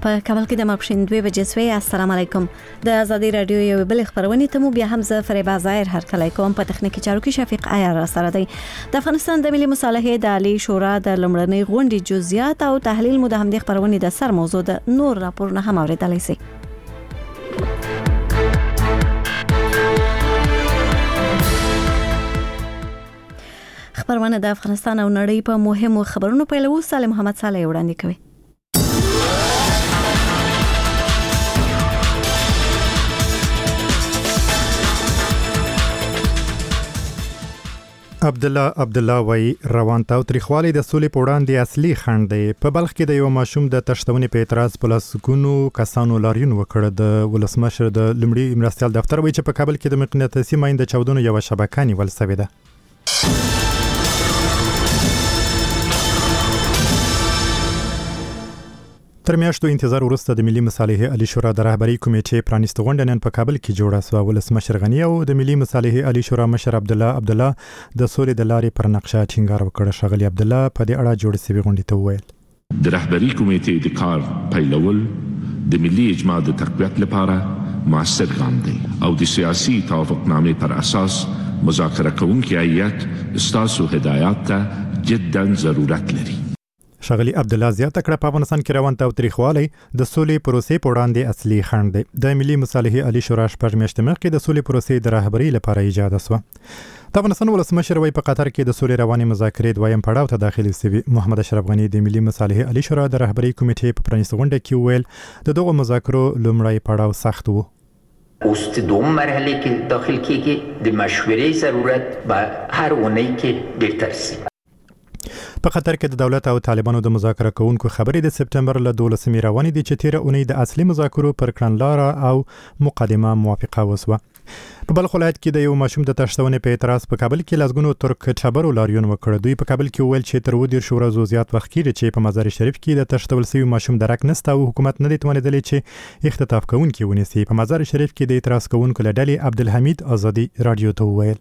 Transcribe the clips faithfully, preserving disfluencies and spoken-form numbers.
په کابل کې د ماپښین دوه بجې سوی. السلام علیکم. د آزادي رادیو یو بل خبرونه ته مو بیا هم زه فریبا ظاهر هر کله کوم. په تخنیکی چارو کې شفیق عیار را سره دی. د افغانستان د ملي مصالحې د عالی شورا د لمړنۍ غونډې جزئیات او تحلیل مو د همدې خبرونه د سر موضوع د نور راپورونه هم اوریدلای شئ. خبرونه د افغانستان او نړۍ په مهمو خبرونو پیلو. سالم محمد صالح وړاندې کوي. عبدالله عبدالله وای روان تاوتریخوالی د سولې په وړاندې اصلي خنډ دی. په بلخ کې د یو ماشوم د تښتونې په اعتراض په لسګونو کسانو لاریون وکړ. د ولسمشر د لومړي مرستیال دفتر وایي چې په کابل کې د مقناطیسي ماین د چاودنو یوه شبکه نیول شوې ده. تر میاشتو انتظار وروسته د ملي مصالحې عالی شورا د رهبری کمیټې پرانیسته غونډه نن په کابل کې جوړه شوه. ولسمشر غنی او د ملي مصالحې عالی شورا مشر عبدالله عبدالله د سولې د لارې پر نقشه ټینګار وکړ. ښاغلي عبدالله په دې اړه جوړه شوې غونډې ته وویل د رهبری کمیټې د کار پیلول د ملي اجماع د تقویت لپاره موثر ګام دی او د سیاسي توافقنامې پر اساس مذاکره کوونکي هیئت ستاسو هدایات ته جدا ضرورت لري. ښاغلي عبدالله زیاته کړه په افغانستان کې روان تاوتریخوالی د سولې پروسې په وړاندې اصلي خنډ دی. د ملي مصالحې عالی شورا شپږ میاشتې مخکې د سولې پروسې د رهبرۍ لپاره ایجاد شوه. د افغانستان ولسمشر وایي په قطر کې د سولې روانې مذاکرې دویم پړاو ته داخلي شوي. محمد اشرف غني د ملي مصالحې عالی شورا د رهبرۍ کمیټې په پرانیسته غونډه کې وویل د دغو مذاکرو لومړی پړاو سخت و. اوس د دوم مرحله کې داخل کېږي. د مشورې ضرورت به هر اونۍ کې ډېر شي. په قطر کې د دولت او طالبانو د مذاکره کوونکو خبرې د سپتمبر له دولسمې روانې دي چې تیره اونۍ د اصلي مذاکرو پر کړنلاره او مقدمه موافقه وسوه. په بلخ ولایت کې د یو ماشوم د تښتونې په اعتراض په کابل کې لسګونو ترک ټبرو لاریون وکړ. دوی په کابل کې وویل چې تر اووه دېرشو ورځو زیات وخت کېږي چې په مزار شریف کې د تښتول شوي ماشوم درک نشته او حکومت نه دی توانېدلی چې اختطاف کوونکي ونیسي. په مزار شریف کې د اعتراض کوونکو له ډلې عبدالحمید آزادي رادیو ته وویل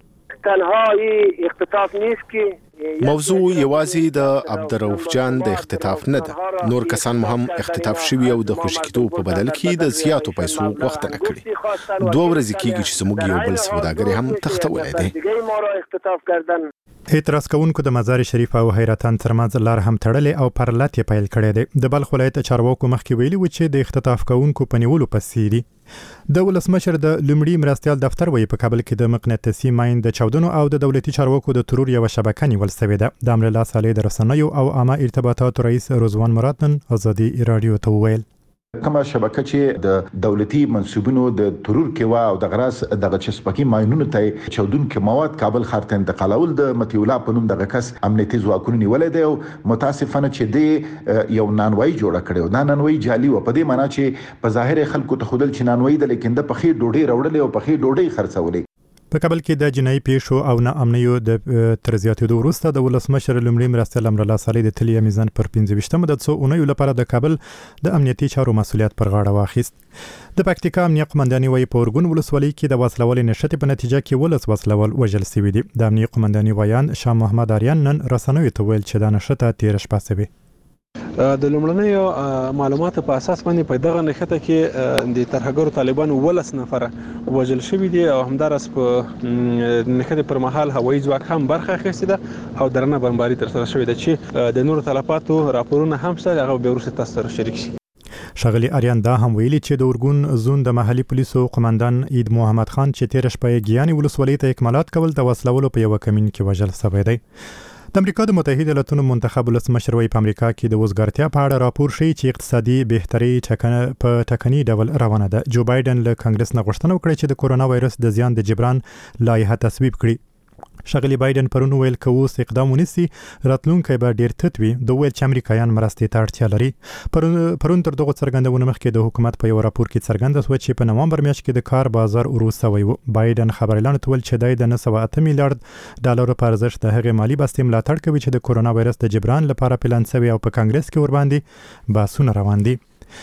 تنها اختطاف نیست که موضوع یوازې د عبدالرؤف جان د اختطاف نه ده. نور کسان مو هم اختطاف شوي او د خوشي کېدو په بدل کې د زیاتو پیسو غوښتنه کړې. دوه ورځې کېږي چې زموږ یو بل سوداګر هم تښتولی دی. اعتراض کوونکو د مزار شریف او حیرتان ترمنځ لار هم تړلې او پر لات یې پیل کړی دی. د بلخ ولایت چارواکو مخکې ویلي و چې د اختطاف کوونکو په نیولو پسې دي. د ولسمشر د لومړي مرستیال دفتر وایي په کابل کې د مقناطیسي ماین د چاودنو او د دولتي چارواکو د ترور یوه شبکه نیول شوې ده. د امرالله صالح د رسنیو او عامه ارتباطاتو رئیس رضوان مراد نن آزادي رادیو ته وویل کومه شبکه چې د دولتي منصوبونو د ترور کې وا او د غراس دغه چسپکی ماینونو ته چودونکو مواد کابل ښار ته انتقالول د متي الله په نوم دغه کس امنیتي ځواکونو نیولې دی او متاسفانه چې دی یو نانوای جوړ کړو. دا نانوای جعلي و په دې معنی چې په ظاهر خلکو ته خودل چې نانوای د لیکن د پخې ډوډۍ راوړلې او پخې ډوډۍ خرڅولې. په کابل کې د جنایي پیښو او نا امنیو د تر زیاتېدو وروسته د ولسمشر لومړي مرستیال امرالله صالح د تلیا میزان پر پنځه ویشتمه د څو اونیو لپاره د کابل د امنیتي چارو مسؤلیت پر غاړه واخیست. د پکتیکا امنیه قومنداني وایي په اورګون ولسوالۍ کې د وسلوالې نښتې په نتیجه کې ولس وسلوال وژل شوي دي. د امنیه قومنداني وایان شاه محمد آریان نن رسنیو ته ویل چې دا نښته تېره شپه شوې. د لومړنیو معلوماتو په اساس باندې په دغه نښته کې د ترهګرو طالبانو ولس نفر وژل شوي دي او همدارس په نښتې پر مهال هوایي ځواک هم برخه اخیستې ده او درنه بمباري ترسره شوې ده چې د نورو تلفاتو راپورونه هم شته. هغه به وروسته تاسو سره شریک شي. ښاغلي آریان دا هم ویلي چې د اورګون زون د محلي پولیسو قومندان عید محمد خان چې تېره شپه یې ګیانې ولسوالۍ ته اکمالات کول د وسلولو په یوه کمین کې وژل شوی دی. د امریکا د متحده ایالاتونو منتخب ولسمشر وایي په امریکا کې د وزګارتیا په اړه راپور ښیي چې اقتصادي بهتري ټکنه په ټکني ډول روانه ده. جو بایدن له کانګرس نه غوښتنه وکړه چې د کورونا وایرس د زیان د جبران لایحه تصویب کړي. ښاغلي بایدن پرون ویل که اوس اقدام ونیسي راتلونکی به ډېر تت وي. د ویل چې امریکایان مرستې ته اړتیا لري. پرون تر دغو څرګندونو مخکې د حکومت په یو راپور کې څرګنده شوه چې په نومبر میاشت کې د کار بازار ورو شوی و. بایدن خبریالانو ته ویل چې دی د نه سوه اته میلیارډ ډالرو په ارزښت د هغې مالي بستې ملاتړ کوي چې د کورونا وایرس د جبران لپاره پلان شوی او په کانګرس کې ورباندې بحثونه روان دي.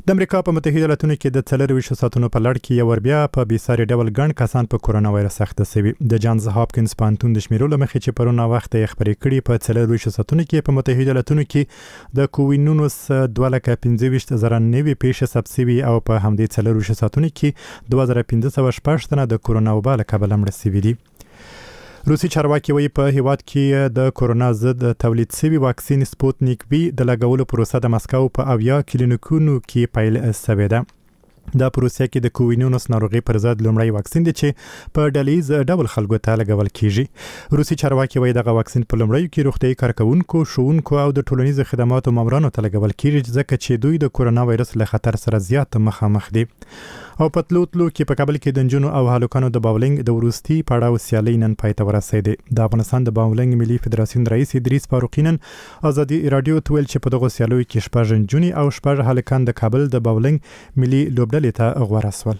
د امریکا په متحده ایالاتونو کې د څلرویشتو ساعتونو په لړ کې یو بیا په بیساري ډول ګڼ کسان په کورونا وایرس اخته شوي. د جانز هاپکینز پوهنتون د شمیرو له مخې چې پرونه وخت یې خبرې کړي په څلرویشتو ساعتونو کې په متحده ایالاتونو کې د کووډ نولس دوه لکه پنځه ویشت زره نوي پیښې ثبت شوي او په همدې څلرویشتو ساعتونو کې دوه زره پنځه سوه شپږ تنه د کورونا وبا له کبله مړه شوي دي. روسي چارواکي وایي په هیواد کې د کورونا ضد تولید شوي واکسین سپوتنیک وي د لګولو پروسه د مسکو په اویا کلینیکونو کې پیل شوې ده. دا پروسه کې د کووډ نولس ناروغي پر ضد لومړی واکسین دی چې په ډلیز ډول خلکو ته لګول کیږي. روسي چارواکي وایي دغه واکسین په لومړیو کې روغتیايي کارکونکو، ښوونکو او د ټولنیزو خدماتو مامورانو ته لګول کیږي ځکه چې دوی د کورونا وایرس له خطر سره زیات مخامخ دي. او په تلو تلو کې په کابل کې د نجونو او هلکانو د باولینګ د وروستي پړاو سیالۍ نن پای ته ورسېدې. د افغانستان د باولینګ ملي فدراسیون رئیس ادریس فاروقي نن ازادي رادیو ته ویل چې په دغو سیالیو کې شپږ نجونې او شپږ هلکان د کابل د باولینګ ملي لوبډلې ته غوره شول.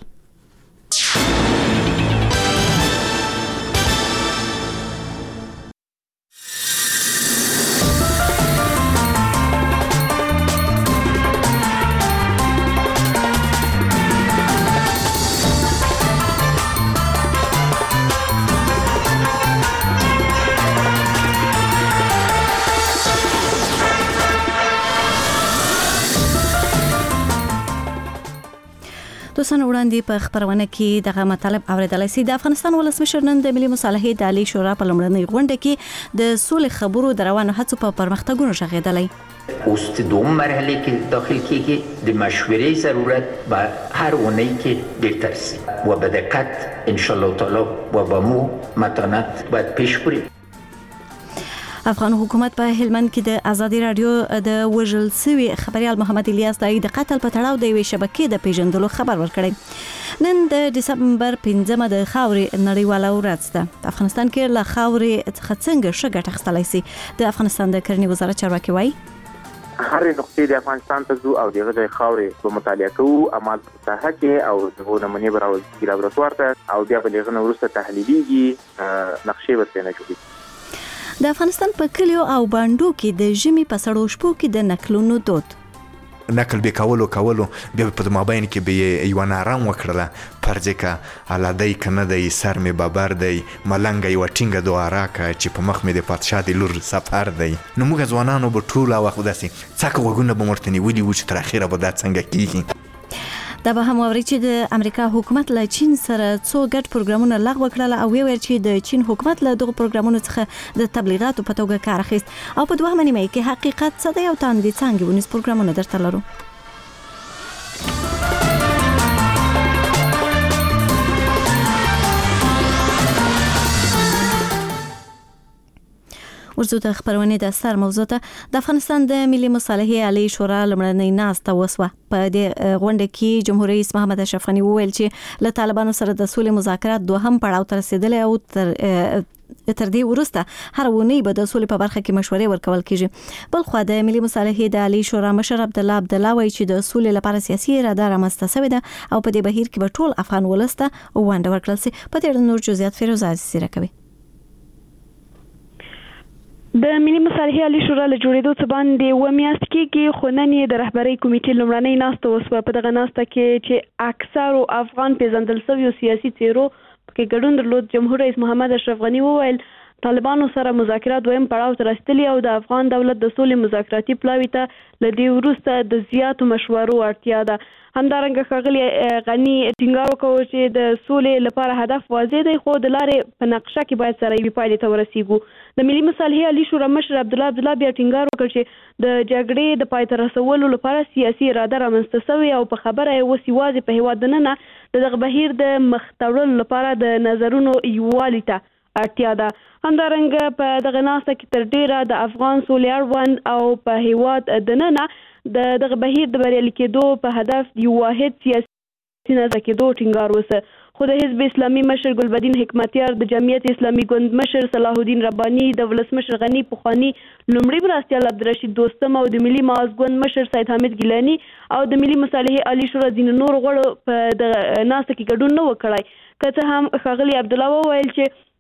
دوستان وړاندې په خبرونه کې دغه مطلب اوریدلای شي. د افغانستان ولسمشر نن د ملي مصالحې د عالی شورا په لومړنۍ غونډه کې د سولې خبرو د روانو هڅو په پرمختګونو شغېدلی. اوس دوم مرحله کې داخل کیږي د مشورې ضرورت به هر اونۍ کې ډیر سي و به دقت ان شاء الله تعالی و با مو متانت باید پیش بریم. افغان حکومت په هلمند کې د ازادي رادیو د وژل سوي خبريال محمد الیاس دای د قتل په تړاو د یوې شبکې د پیژندلو خبر ورکړی. نن د دسمبر پنځمه د خاورې نړیواله ورځ ده. په افغانستان کې له خاورې څخه څنګه ښه ګټه اخیستلی سي؟ د افغانستان د کرنې وزارت چارواکي وایي هر نقطې د افغانستان ته ځو او دغه د خاورې په مطالعه کوو، عمل په ساحه کې او د نمونې براول کې لابراتوار ته او بیا په دغه وروسته تحلیلیږي، نقشې ورته نه جوړیږي. د افغانستان په کلیو او باندو کې د ژمي په سړو شپو کې د نکلونو دود نکل به کولو کولو بیا په مابین کې به یو نارام وکړه پرځکه علادای کنه د سر می بابر دی ملنګ یو ټینګه دواره کا چې په مخ می د پادشاه د لور سفر دی. نو موږ ځوانانو به ټول وخت داسي څاک وګونه به مرتنی ویلی و چې تر اخیره به دا څنګه کیږي. دا به هم اوري چې د امریکا حکومت له چین سره څو ګډ پروګرامونه لغوه کړل او ویل چې د چین حکومت له دغه پروګرامونو څخه د تبلیغاتو په توګه کار اخیست. او په دوه نیمه کې حقیقت څه دی او تاندې څنګه ونیس پروګرامونه درته لرو. ورزو د خبرونه د سر موضوع ته د افغانستان د ملي مصالحې عالی شورا لمړنۍ ناسته وسوه. په دې غونډه کې جمهور رئیس محمد اشرف غنی وویل چې له طالبانو سره د سولې مذاکرات دوهم پړاو ته رسیدلی او تر تر دې وروسته هر ونی به د سولې په برخه کې مشورې ورکول کیږي. بل خو د ملي مصالحې د عالی شورا مشر عبد الله عبد الله وایي چې د سولې لپاره سیاسي اراده رامنځته شوې ده او په دې بهیر کې به ټول افغان ولسته ونډه ورکړل شي. په دې اړه نور جزئیات فیروز عزیزی راکوي. د ملي مصالحې عالی شورا له جوړېدو څخه باندې و میاشت کېږي، خو نن یې د رهبرۍ کمیټې لومړنۍ ناسته وسوه. په دغه ناسته کې چې اکثرو افغان پیژندل شویو سیاسي څیرو پکې ګډون درلود، جمهور رئیس محمد اشرف غنی وویل طالبانو سره مذاکرات دویم پړاو ته رسیدلي او د افغان دولت د سولې مذاکراتي پلاوي ته له دې وروسته د زیاتو مشورو اړتیا ده. همدارنګه ښاغلي غني ټینګار وکړ چې د سولې لپاره هدف واضح دی، خو د لارې په نقشه کې باید سره یوې پایلې ته ورسیږو. د ملي مصالحې عالی شورا مشر عبدالله عبدالله بیا ټینګار وکړ چې د جګړې د پای ته رسولو لپاره سیاسي اراده رامنځته شوې او په خبره یې اوس یوازې په هېواد دننه د دغه بهیر د مخ تړلو لپاره د نظرونو یووالي ته اړتیا ده. همدارنګه په دغه ناسته کې تر ډیره د افغان سولې اړوند او په هېواد دننه د دغه بهیر د بریالي کېدو په هدف یو واحد سیاسي نظر کېدو ټینګار وسه. خو د حزب اسلامي مشر ګلبدین حکمتیار، د جمعیت اسلامي ګوند مشر صلاح الدین رباني، د ولسمشر غني پخواني لومړي مرستیال عبدالرشید دوستم او د ملي معاذ ګوند مشر سید حامد ګیلاني او د ملي مصالحې عالی شورا ځینو نور غړو په دغه ناسته کې ګډون نه وکړای. که څه هم ښاغلي عبدالله وویل چې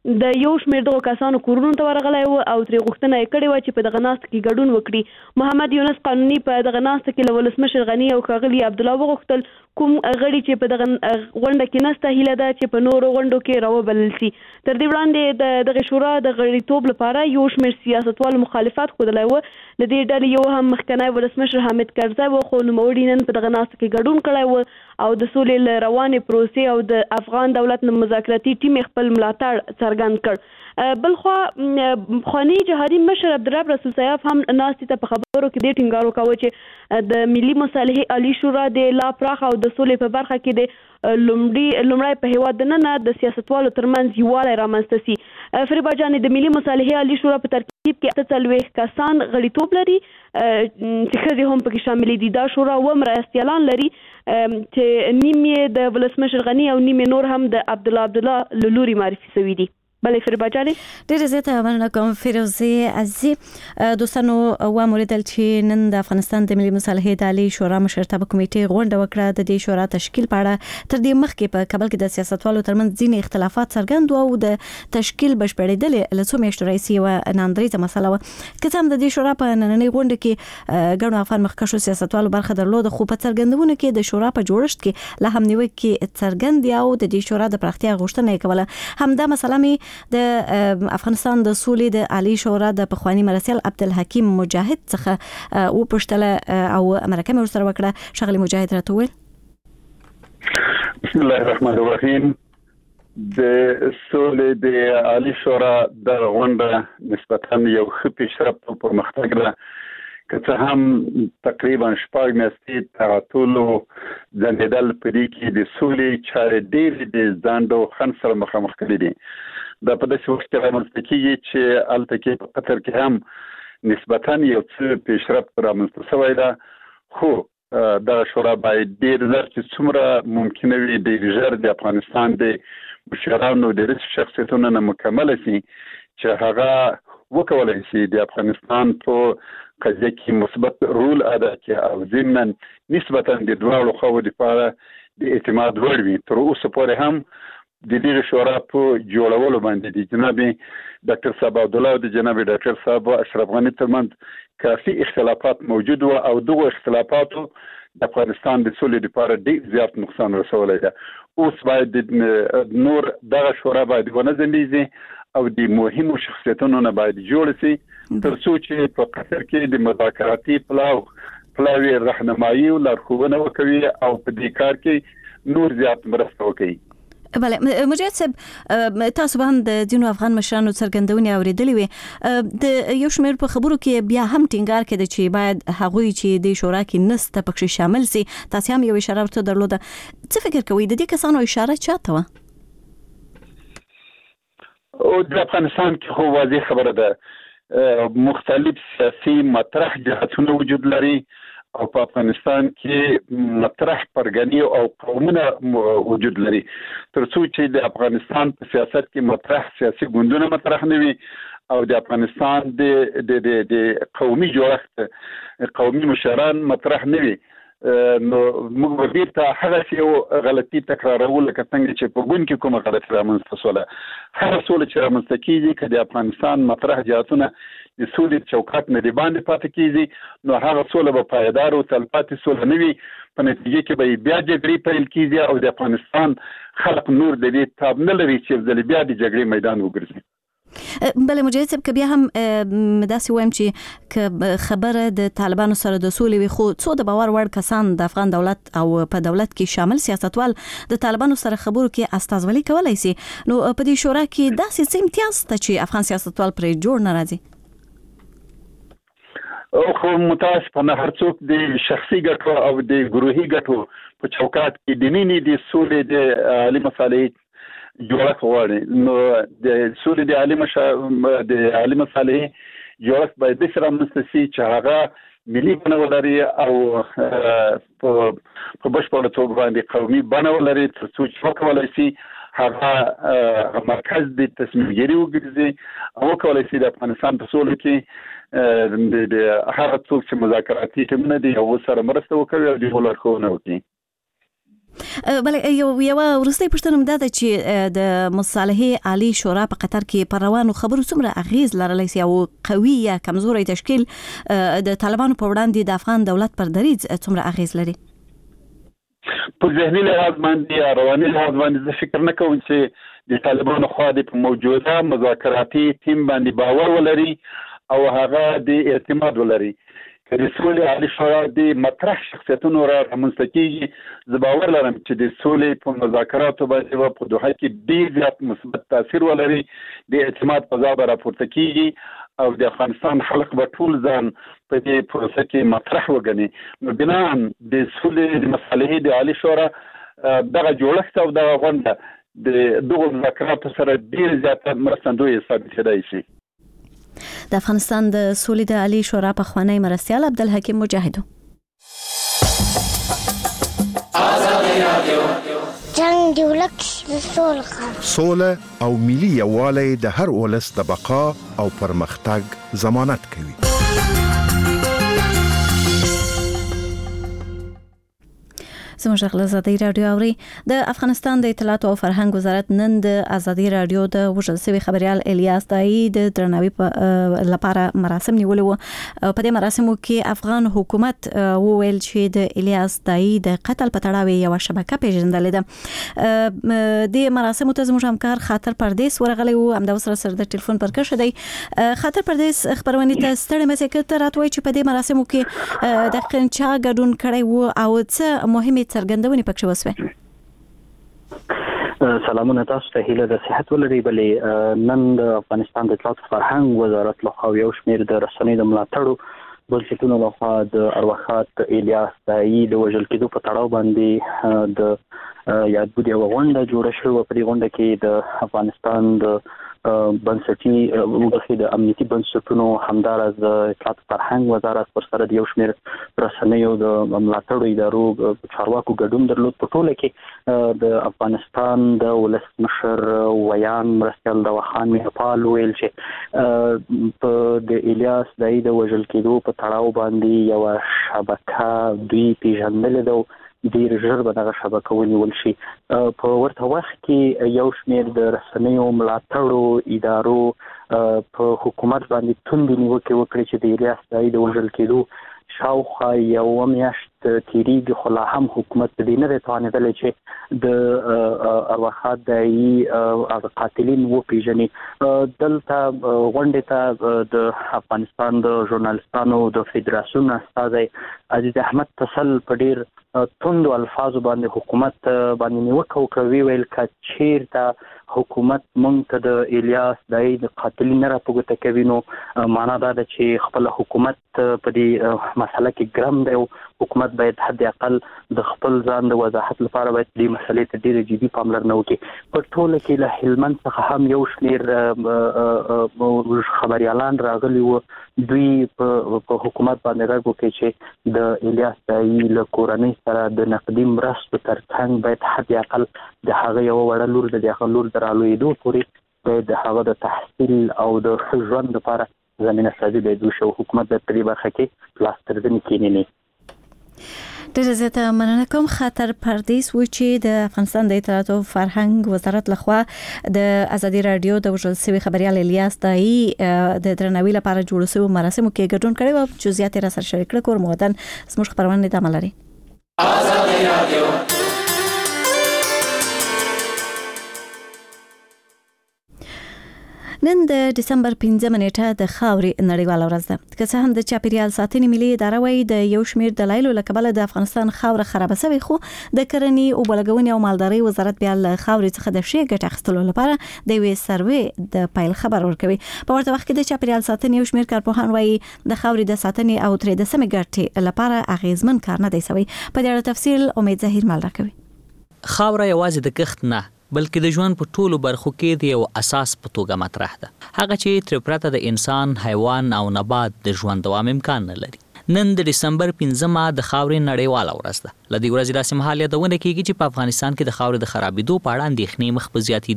د یو شمېر دغو کسانو کورونو ته ورغلی و او ترې غوښتنه یې کړې وه چې په دغه ناسته کې ګډون وکړي. محمد یونس قانوني په دغه ناسته کې له ولسمشر غني او ښاغلي عبدالله وغوښتل کوم غړي چې په دغه غونډه کې نسته هیله ده چې په نورو غونډو کې راوبلل شي. تر دې وړاندې د دغې شورا د غړیتوب لپاره یو شمېر سیاستوالو مخالفت ښودلی و. له دې ډلې یو هم مخکنی ولسمشر حامد کرزی و، خو نوموړي نن په دغه ناسته کې ګډون کړی و او د سولې له روانې پروسې او د افغان دولت مذاکراتي ټیم خپل ملاتړ څرګند کړ. بلخوا پخواني جهادي مشر عبدالرب رسول سیاف هم ناستې ته په خبرو کې دې ټینګار وکاوه چې د ملي مصالحې عالي شورا د لا پراخه او د سولې په برخه کې د لومړی په هیواد دننه د سیاستوالو ترمنځ یووالی رامنځته سي. فریبا جانې د ملي مصالحې عالي شورا په ترکیب کې اته څلوېښت کسان غړیتوب لري چې ښځې هم پکې شاملې دي. دا شورا اووه مرستیالان لري چې نیم یې د ولسمشر غني او نیم یې نور هم د عبدالله عبدالله له لوري معرفي شوي دي. بله فریبا جانې ډېره زیاته مننه کوم فیروزې عزیزي. دوستانو واوریدل چې نن د افغانستان د ملي مصالحې د عالي شورا مشرتابه کمیټې غونډه وکړه. د دې شورا تشکیل په اړه تر دې مخکې په کابل کې د سیاستوالو ترمنځ ځینې اختلافات څرګند وو او د تشکیل بشپړېدل له څو میاشتو راهیسې یوه ناندریزه مسله وه. که څه هم د دې شورا په نننۍ غونډه کې ګڼو افغان مخکښو سیاستوالو برخه درلوده، خو په څرګندونو کې د شورا په جوړښت کې لا هم نیوکې څرګند دي او د دې شورا د پراختیا غوښتنه یې کوله. همدا مسله مې د افغانستان د سولې د عالي شورا د پخوانی مرستیال عبدالحکیم مجاهد څخه وپوښتله او مرکه مې ورسره وکړه. ښاغلي مجاهد راته وویل: بسم الله الرحمن الرحیم. د سولې د عالي شورا د غونډه نسبتاً یو ښه پیشرفت او پرمختګ ده، که څه هم تقریبا شپږ میاشتې تعطل او ځنډېدل په دې کې د سولې چارې ډېرې د ځنډ او خنډ سره مخامخ کړي دي. دا په داسې وخت کې رامنځته کېږي چې هلته کې په قطر کې هم نسبتاً یو څه پیشرفت رامنځته شوی ده، خو دغه شورا باید ډېر ژر چې څومره ممکنه وي ډېر ژر د افغانستان د مشرانو د رئیس شخصیتونو نه مکمله شي چې هغه وکولی شي د افغانستان په قضیه کې مثبت رول ادا کړي او ضمناً نسبتاً د دواړو خواو لپاره د اعتماد وړ وي. تر اوسه پورې هم د دې شورا په جوړولو باندې د جناب ډاکټر صاحب عبدالله او د جناب ډاکټر صاحب اشرف غني ترمنځ کافي اختلافات موجود و او دغه اختلافاتو د افغانستان د سولې لپاره ډېر زیات نقصان رسولی ده. اوس باید نور دغه شورا باید ونه ځنډېږي او د مهمو شخصیتونو نه باید جوړ شي تر څو چې په قطر کې د مذاکراتي پلاو پلاوي راهنمایي او لارښوونه وکوي او په دې کار کې نور زیات مرسته وکړي. بله مجاهد صاحب، تاسو به هم د ځینو افغان مشرانو څرګندونې اورېدلې وې. د یو شمېر په خبرو کې بیا هم ټینګار کېده چې باید هغوی چې د شورا کې نسته پکښې شامل سي. تاسو هم یو اشاره ورته درلوده. څه فکر کوئ د دې کسانو اشاره چاته وه؟ او د افغانستان کې خو واضح خبره ده، مختلف سیاسي مطرح جهتونه وجود لري او په افغانستان کې مطرح پرګنی او قومونه وجود لري. تر څو چې د افغانستان په سیاست کې مطرح سیاسي ګوندونه مطرح نه وي او د افغانستان د د د قومي جوړښت قومي مشران مطرح نه وي، نو موږ بیرته هغه یو غلطي تکرارول لکه څنګه چې په ګوند کې کومه غلطي رامنځته شوله. هغه سوله چې رامنځته کېږي که د افغانستان مطرح جهتونه د سولې چوکاټ نه د باندې پاتې کېږي، نو هغه سوله به پایدار او تلپاتې سوله نه وي. په نتیجه کې به بیا جګړې پیل کېږي او د افغانستان خلق نور د دې تاب نه لري چې ځل بیا د جګړې میدان وګرځي. بله مجاهد صاحب، که بیا هم داسې وایم چې که خبره د طالبانو سره د سولې وي، خو څو د باور وړ کسان د افغان دولت او په دولت کې شامل سیاستوال د طالبانو سره خبرو کې استازولي کولی سي، نو په دې شورا کې داسې څه امتیاز شته چې افغان سیاستوال پرې جوړ نه راځي؟ خو متاسفانه هر څوک د شخصي ګټو او د ګروهي ګټو په چوکاټ کې د نینې د سولې د عالي مصالحې جوړښت غواړي. نو د سولې د عالي مشا د عالي مصالحې جوړښت باید داسې رامنځته شي چې هغه ملي بڼه ولري او په بشپړه توګه باندې قومي بڼه ولري، تر څو چې وکولی شي هغه مرکز د تصمیمګیري وګرځي او وکولی شي د افغانستان په سولو کې د هغه څوک چې مذاکراتي ټیمونه دي هغو سره مرسته وکوي او د هغو لارښوونه وکړي. بل یو یو ورستي پښتنه مده چې د مصالحه عالی شورا په قطر کې پر روانو خبرو څومره اغیز لرلی سي او قوي یا کمزوري تشکیل د طالبانو په وړاندې د افغان دولت پر دریځ څومره اغیز لري؟ په ذهني لحاظ باندې رواني لحاظ باندې زه فکر نه کوم چې د طالبانو خوا د موجوده مذاکراتي ټیم باندې باور ولري او هغه د اعتماد ولري. که د سولې عالی شورا د مطرح شخصیتونو را رامنځته کېږي، زه باور لرم چې د سولې په مذاکراتو باندې به په دوحه کې ډېر زیات مثبت تاثیر ولري، د اعتماد فضا به راپورته کېږي او د افغانستان خلق به ټول ځان په دې پروسه کې مطرح وګڼي. نو بناً د سولې د مصالحې د عالی شورا دغه جوړښت او دغه غونډه د دغو مذاکراتو سره ډېر زیاته مرستندوی ثابتېدای شي. د افغانستان د سولې د عالی شورا پخوانی مرستیال عبدالحکیم مجاهد. جنگ دی ولک سوله سوله او ملي یووالی د هر ولس د بقا او پرمختګ ضمانت کوي. زموږ غل ازادي رادیو اوري. د افغانستان د اطلاعات او فرهنګ وزارت نن د ازادي رادیو د وژل شوی خبريال الیاس دای د درناوي لپاره مراسم نیولې وو. په دې مراسمو کې افغان حکومت وویل چې د الیاس دای د قتل په تړاو یو شبکه پیژندلې ده. د مراسمو ته زموږ همکار خاطر پردیس ورغلی وو، هم د وسره سره د ټلیفون پر کښ دی. خاطر پردیس خبرونه ته ستړي مسې کته راتوي چې په دې مراسمو کې د قنچا ګډون کړي وو او څه مهمه څرګندونې پکې وسوي. سلامونه تاسو ته، هیله د صحت ولري. بلې نن د افغانستان د اطلاعات فرهنګ وزارت لخوا یو شمېر د رسنیو د ملاتړو بنسټونو لخوا د ارواښاد الیاس دای د وژل کېدو په تړاو باندې د یادبود یوه غونډه جوړه شوې. په دې غونډه کې د افغانستان د بنسټي وګړي د امنیتي بنسټونو همدارس د اطلاعات فرهنګ وزارت پر سره د یو شمېر رسنیو د ملاتړو ادارو چارواکو ګډون درلود. په ټوله کې د افغانستان د ولسمشر ویان مرستیال دوا خان میرپال ویل چې په د الیاس دای د وژل کېدو په تړاو باندې یو شبکه دوی پیژندلې ده، ډیر ژر به دغه شبکه ونیول شي. په ورته وخت کې یو شمېر د رسنیو ملاتړو ادارو په حکومت باندې توندې نیوکې وکړې چې د الیاس دای د وژل کېدو شاوخوا یوه میاشت تیریږي، خو لا هم حکومت په دې نه دی توانېدلی چې د ارواښاد دایي هغه قاتلین وپېژني. دلته غونډې ته د افغانستان د ژورنالستانو د فدراسیون استازی عزیز احمد تسل په ډېر توندو الفاظو باندې حکومت باندې نیوکه وکړه. وی ویل که چېرته حکومت موږ ته د الیاس دای د قاتلین نه راپه ګوته کوي، نو معنا دا ده چې خپله حکومت په دې مسله کې ګرم دی او حکومت باید حد اقل د خپل ځان د وضاحت لپاره باید دې مسلې ته ډېره جدي پاملرنه وکړي. په ټوله کې له هلمند څخه هم یو شمېر خبریالان راغلي وو. دوی په حکومت باندې غږ وکړي چې د الیاس دای له کورنۍ سره د نقدي مرستو ترڅنګ باید حد اقل د هغه یوه وړه لور د هغه لور د رالویېدو پورې باید د هغه د تحصیل او د ښه ژوند لپاره زمینه سازي باید وشي او حکومت باید په دې برخه کې لاس تر زنې کېنوي. ډېره زیاته مننه کوم. خاطر پردیس و چې د افغانستان د اطلاعات او فرهنګ وزارت لخوا د ازادي رادیو د وژل شوي خبريال الیاس دای د درناوي لپاره جوړ شوی مراسمو کې ګډون کړی او جزئیات را سره شریک کړل. کور مودن زموږ خبرونه ادامه لري. ازادي رادیو نن د دسمبر پنځمه نیټه د خاورې نړیواله ورځ ده. که څه هم د چاپیریال ساتنې ملي اداره وايي د یو شمېر دلایلو له کبله د افغانستان خاوره خرابه شوې، خو د کرنې، اوبه لګونې او مالدارۍ وزارت بیا له خاورې څخه د ښې ګټې اخیستلو لپاره د یوې سروې د پیل خبر ورکوي. په ورته وخت کې د چاپیریال ساتنې یو شمېر کارپوهان وايي د خاورې د ساتنې او ترې د سمې ګټې لپاره اغیزمن کار نه دی شوی. په دې اړه تفصیل امید ظاهر مال راکوي. خاوره یوازې د کښت نه بلکې د ژوند په ټولو برخو کې د یو اساس په توګه مطرح ده، هغه چې تر پرته د انسان، حیوان او نبات د ژوند دوام امکان نه لري. نن د دسمبر پنځمه د خاورې نړیواله ورځ ده. له دې ورځې داسې مهال یادونه کېږي چې په افغانستان کې د خاورې د خرابېدو په اړه اندېښنې مخ په زیاتېدو دي.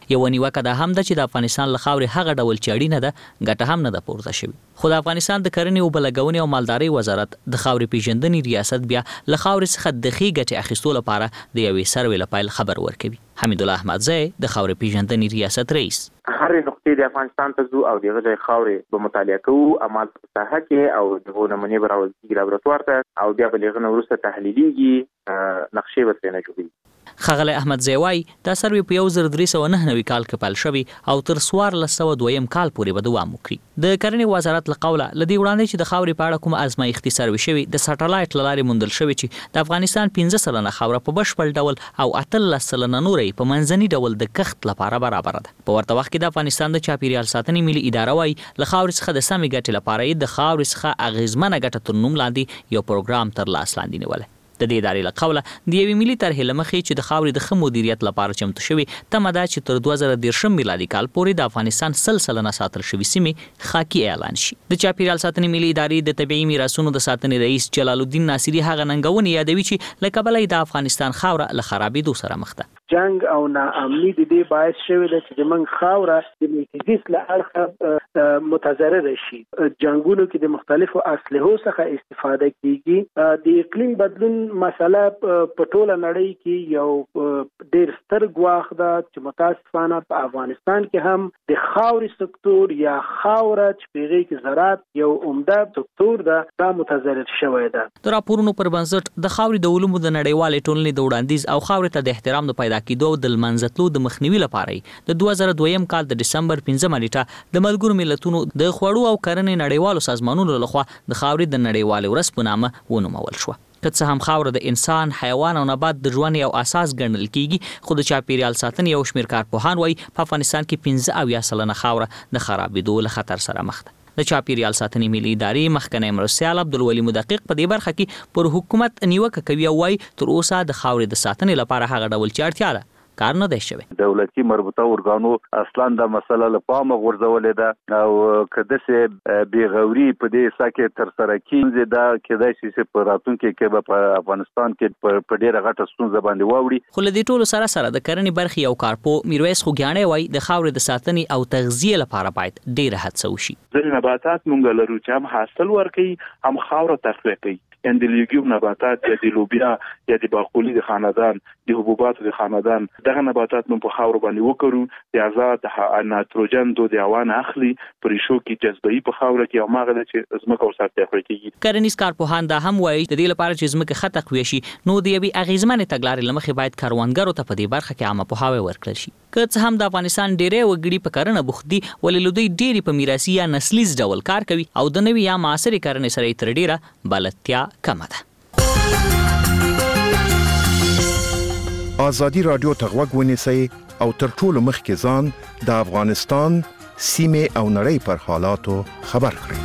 یو نیوکه دا هم ده چې د افغانستان له خاورې هغه ډول چې اړینه ده ګټه هم نه ده پورته شوې. خو د افغانستان د کرنې او بلګونې او مالدارۍ وزارت د خاورې پیژندنې ریاست بیا له خاورې څخه د ښې ګټې اخیستو لپاره د یوې سروې له پیل خبر ورکوي. حمید الله احمدزی د خاورې پیژندنې ریاست رئیس: هر نقطې د افغانستان ته ځو او دغه ځای خاورې به مطالعه کوو، عمل په ساحه کې او دغه نمونې به راوړل کېږي لابراتوار ته او بیا به له هغه نه وروسته تحلیلیږي، نقشې به ترېنه جوړېږي. ښاغلی احمدزی وایي دا سروې په یو زر درې سوه نهه نوي کال کې پیل شوي او تر څوارلس سوه دویم کال پورې به دوام وکړي. د کرنې وزارت له قوله له دې وړاندې چې د خاورې په اړه کومه ازمایښتي سروې شوې د سټلایټ له لارې موندل شوې چې د افغانستان پنځه سلنه خاوره په بشپړ ډول او اتلس سلنه نوره یې په منځني ډول د کښت لپاره برابره ده. په ورته وخت کې د افغانستان د چاپیریال ساتنې ملي اداره وایي له خاورې څخه د سمې ګټې لپاره یې د خاورې څخه اغیزمنه ګټه تر نوم لاندې یو پروګرام تر لاس لاندې نیولی. د دې ادارې له قوله د یوې ملي طرحې له مخې چې د خاورې د ښه مدیریت لپاره چمتو شوي تمه ده چې تر دوه زره دېرشم میلادي کال پورې د افغانستان سل سلنه ساتل شوي سیمې خاکي اعلان شي. د چاپیریال ساتنې ملي ادارې د طبیعي میراثونو د ساتنې رئیس جلال الدین ناصري هغه ننګونې یادوي چې له کبله د افغانستان خاوره له خرابېدو سره مخ ده. جنگ او ناامني د دې باعث شوی ده چې زموږ خاوره د میتیزیس له اړخه متضرره شي. جنگونو کې د مختلفو اسلحو څخه استفاده کیږي. د اقلیم بدلون مسله په ټوله نړۍ کې یو ډېر ستر ګواښ ده چې متاسفانه په افغانستان کې هم د خاورې سکتور یا خاوره چې په هغې کې زراعت یو عمده سکتور ده دا متضرر شوی ده. د راپورونو پر بنسټ د خاورې د علومو د نړیوالې ټولنې د وړاندیز او خاورې ته د احترام د پیدا کېدو د لمنځتلو د مخنیوي لپاره د دوه زره دویم کال د ډسمبر پنځمه نیټه د ملګرو ملتونو د خوړو او کرنې نړیوالو سازمانونو لخوا د خاورې د نړیوالې ورځ په نامه ونومول شوه. که څه هم خاوره د انسان، حیوان او نبات د ژوند یو اساس ګڼل کیږي، خو د چاپیریال ساتنې یو شمېر کارپوهان وایي په افغانستان کې پنځه اویا سلنه خاوره د خرابېدو له خطر سره مخ ده. د چاپیریال ساتنې ملي ادارې مخکنی مرستیال عبدالولي مدقق په دې برخه کې پر حکومت نیوکه کوي او وایي تر اوسه د خاورې د ساتنې لپاره هغه ډول چې اړتیا ده کار نه دی شوی. دولتي مربوطه ارګانو اصلا د مسله له پامه غورځولې ده او که داسې بېغوري په دې حصه کې ترسره کېږي دا کېدای شي چې په راتلونکي کې به په افغانستان کې په ډېره غټه ستونزه باندې واوړي. خو له دې ټولو سره سره د کرنې برخې یو کارپو میرویس خوږیاڼی وایي د خاورې د ساتنې او تغذیې لپاره باید ډېره هڅه وشي. ځینې نباتات مونږ لرو چې هم حاصل ورکوي هم خاوره تقویه کوي. یعنې د لیګیوم نباتات یا د لوبیا یا د باقولي د خاندان د حبوباتو د خاندان دغه نباتات مونږ په خاورو باندې وکړو د آزاد نایتروجن دو د هوا نه اخلي په ریښو کې جذبوي په خاوره کې او هغه ده چې ځمکه ورسره تقویه کېږي. کرنیز کارپوهان دا هم وایي د دې لپاره چې ځمکه ښه تقویه شي نو د یوې اغیزمنې تګلارې له مخې باید کروندګرو ته په دې برخه کې عامه پوهاوی ورکړل شي. که څه هم د افغانستان ډېری وګړي په کرنه بوخت دي ولې له دوی ډېرې په میراثي یا نسلیز ډول کار کوي او د نوي یا معاصرې کرنې سره یې تر ډېره بلدتیا کمه ده. آزادي رادیو ته غوږ ونیسئ او تر ټولو مخکې ځان د افغانستان سیمې او نړۍ پر حالاتو خبر کړئ.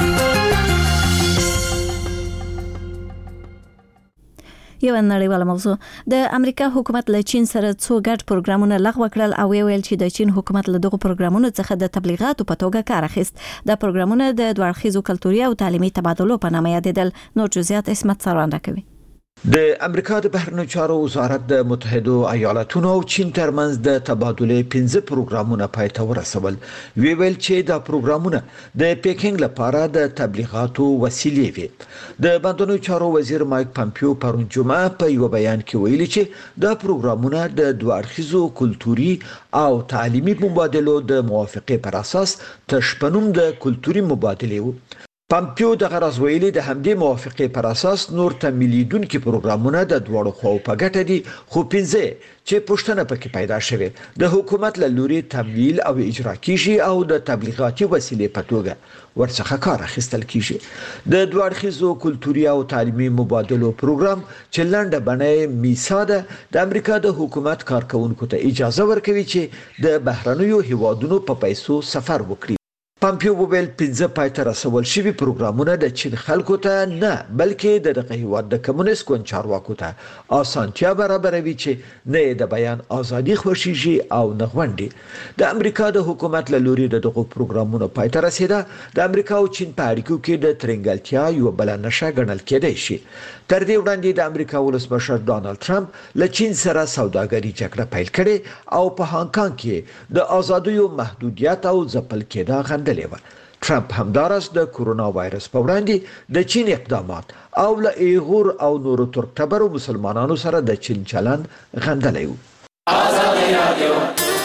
یو نړیواله موضوع د امریکا حکومت له چین سره څو ګډ پروګرامونه لغوه کړل او ویل چې د چین حکومت له دغو پروګرامونو څخه د تبلیغاتو په توګه کار اخیست. د پروګرامونه د دوه اړخیزو کلتوري او تعلیمي تبادلو په نامه یادېدل. نور جزئیات اسمت سروان راکوي. د امریکا د بهرنیو چارو وزارت د متحده ایالاتونو او چین ترمنځ د تبادلې پنځه پروګرامونه پای ته ورسول. وی ویل چې دا پروګرامونه د پیکینګ لپاره د تبلیغاتو وسیلې وي. د بهرنیو چارو وزیر مایک پامپیو پرون جمعه په یو بیان کې ویلي چې دا پروګرامونه د دوه اړخیزو کلتوري او تعلیمي مبادلو د موافقې پر اساس تشپنوم د کلتوري مبادلې وو. پامپیو د غرض ویلي د همدې موافقې پر اساس نور تملیدونکو پروګرامونه د دوړو خو په ګټه دي خو پنځه چې پښتنه پکې پیدا شوه د حکومت له لوري تمویل او اجرا کیږي او د تبلیغاتي وسیلې په توګه ورڅخه کار اخیستل کیږي. د دوه اړخیزو کلتوري او تعلیمي مبادلو پروګرام چې لنډه بڼه میسا ده د امریکا د حکومت کارکونکو ته اجازه ورکوي چې د بهرنیو هیوادونو په پیسو سفر وکړي. پامپیو وویل پنځه پای ته رسول شوي پروګرامونه د چین خلکو ته نه بلکې د دغه هیواد د کمونیست ګوند چارواکو ته اسانتیا برابروي چې نه د بیان ازادي خوشيږي او نه غونډي د امریکا د حکومت له لوري د دغه پروګرامونو پای ته رسیدا د امریکا او چین په اړیکو کې د ترنګلتیا یو بل نشه ګڼل کېدای شي تر دې وړاندې د امریکا ولسمشر ډانلډ ټرمپ له چین سره سوداګري جګړه پیل کړې او په هانګ کانګ کې د ازادیو محدودیت او ځپل کېدا غندلې و ټرمپ همدارس د کورونا وایرس په وړاندې د چین اقدامات او له ایغور او نورو ترکتبرو مسلمانانو سره د چین چلند غندلی و ازادي رادیو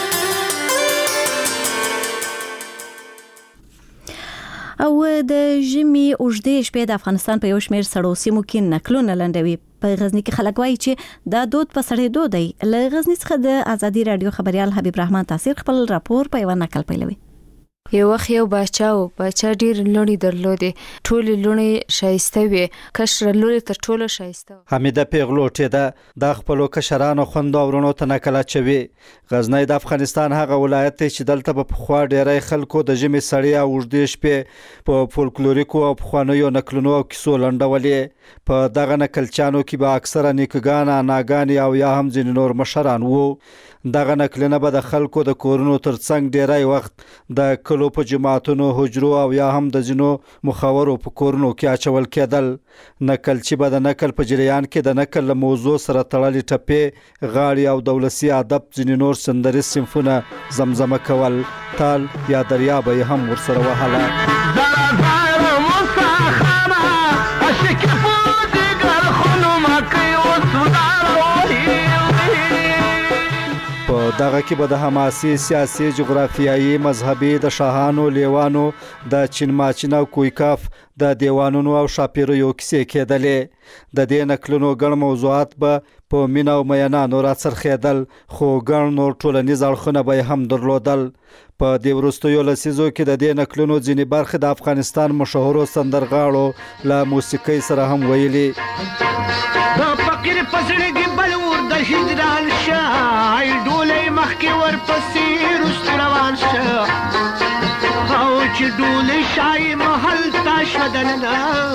او د ژمي اوږدې شپې د افغانستان په یو شمېر سړو سیمو کې نقلونه لنډوي په غزني کې خلک وایي چې دا دود په سړېدو دی له غزني څخه د ازادي رادیو خبريال حبیب رحمان تاثیر خپل راپور په یو نقل پیلوي یو وخت یو باچا و باچا ډیر لونی درلودې ټول لونی شایسته وي کشر لوري تر ټولو شایسته حمیده پیغلوټه ده د خپل کشرانو خوندو ورونو ته نکله چوي غزنی د افغانستان هغه ولایت چې دلته په خوا ډیرای خلکو د ژمي سړی او اوږدې شپې په فولکلوریکو او خوانیو نکلونو او کیسو لنډولې په دغه نکلچانو کې به اکثره نیکګان ناګانی او یا هم ځینې نور مشران وو دغه نکلونه به د خلکو د کورونو ترڅنګ ډیرای وخت د کلو په جماعتونو حجرو او یا هم د ځینو مخاورو په کورونو کې اچول کېدل نکل چې به د نکل په جریان کې د نکل له موضوع سره تړلې ټپې غاړې او د ولسي ادب ځینې نور سندري صنفونه زمزمه کول تال یا دریا به هم ورسره وهله دغه کې به د حماسي سیاسي جغرافیایي مذهبي د شاهانو لیوانو د چین ماچین او کویکاف د دیوانونو او شاپیریو کیسې کېدلې د دې نکلونو ګڼ موضوعات به په مینا او میانانو راڅرخېدل خو ګڼ نور ټولنیز اړخونه به هم درلودل په دې وروستیو لسیزو کې د دې نکلونو ځینې برخې د افغانستان مشهورو سندرغاړو له موسیقۍ سره هم ویلي د فقیر پسړګي بلور د هجران شای ډولې مخکې ورپسې رست روان شه او چې ډولې شای محل تا شدنه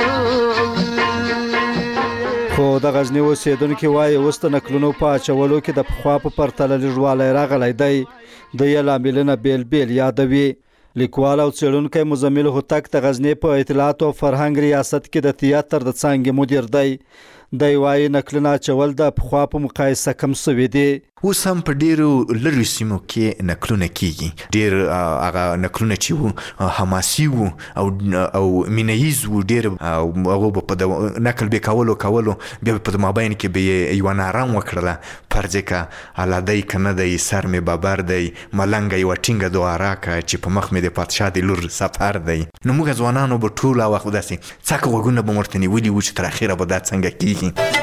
خو د غزنی اوسیدونکو وایي اوس د نکلونو په اچولو کې د پخوا په پرتله لږوالی راغلی دی د یې لاملونه بیل بیل یادوي لیکوال او څېړونکی مزمل هوتک د غزنی په اطلاعات او فرهنګ ریاست کې د تیاتر د څانګې مدیر دی دی وایي نکلونه اچول د پخوا په مقایسه کم سوي دي اوس هم په ډیرو لرې سیمو کې نکلونه کیږي ډیر هغه نکلونه چې وو حماسي وو او او مینهیز وو ډیر هغه په نکل به کولو کولو بیا په مابین کې به یو نارام وکړله پرځکه علادی کنه دی سر می بابر دی ملنګ یو ټینګه دواره کا چې په مخ می د پادشاه د لور سفر دی نو موږ ځوانانو به ټول وخت داسې څکه وګونه به مرتنی ولي و چې تر اخره به دا څنګه کیږي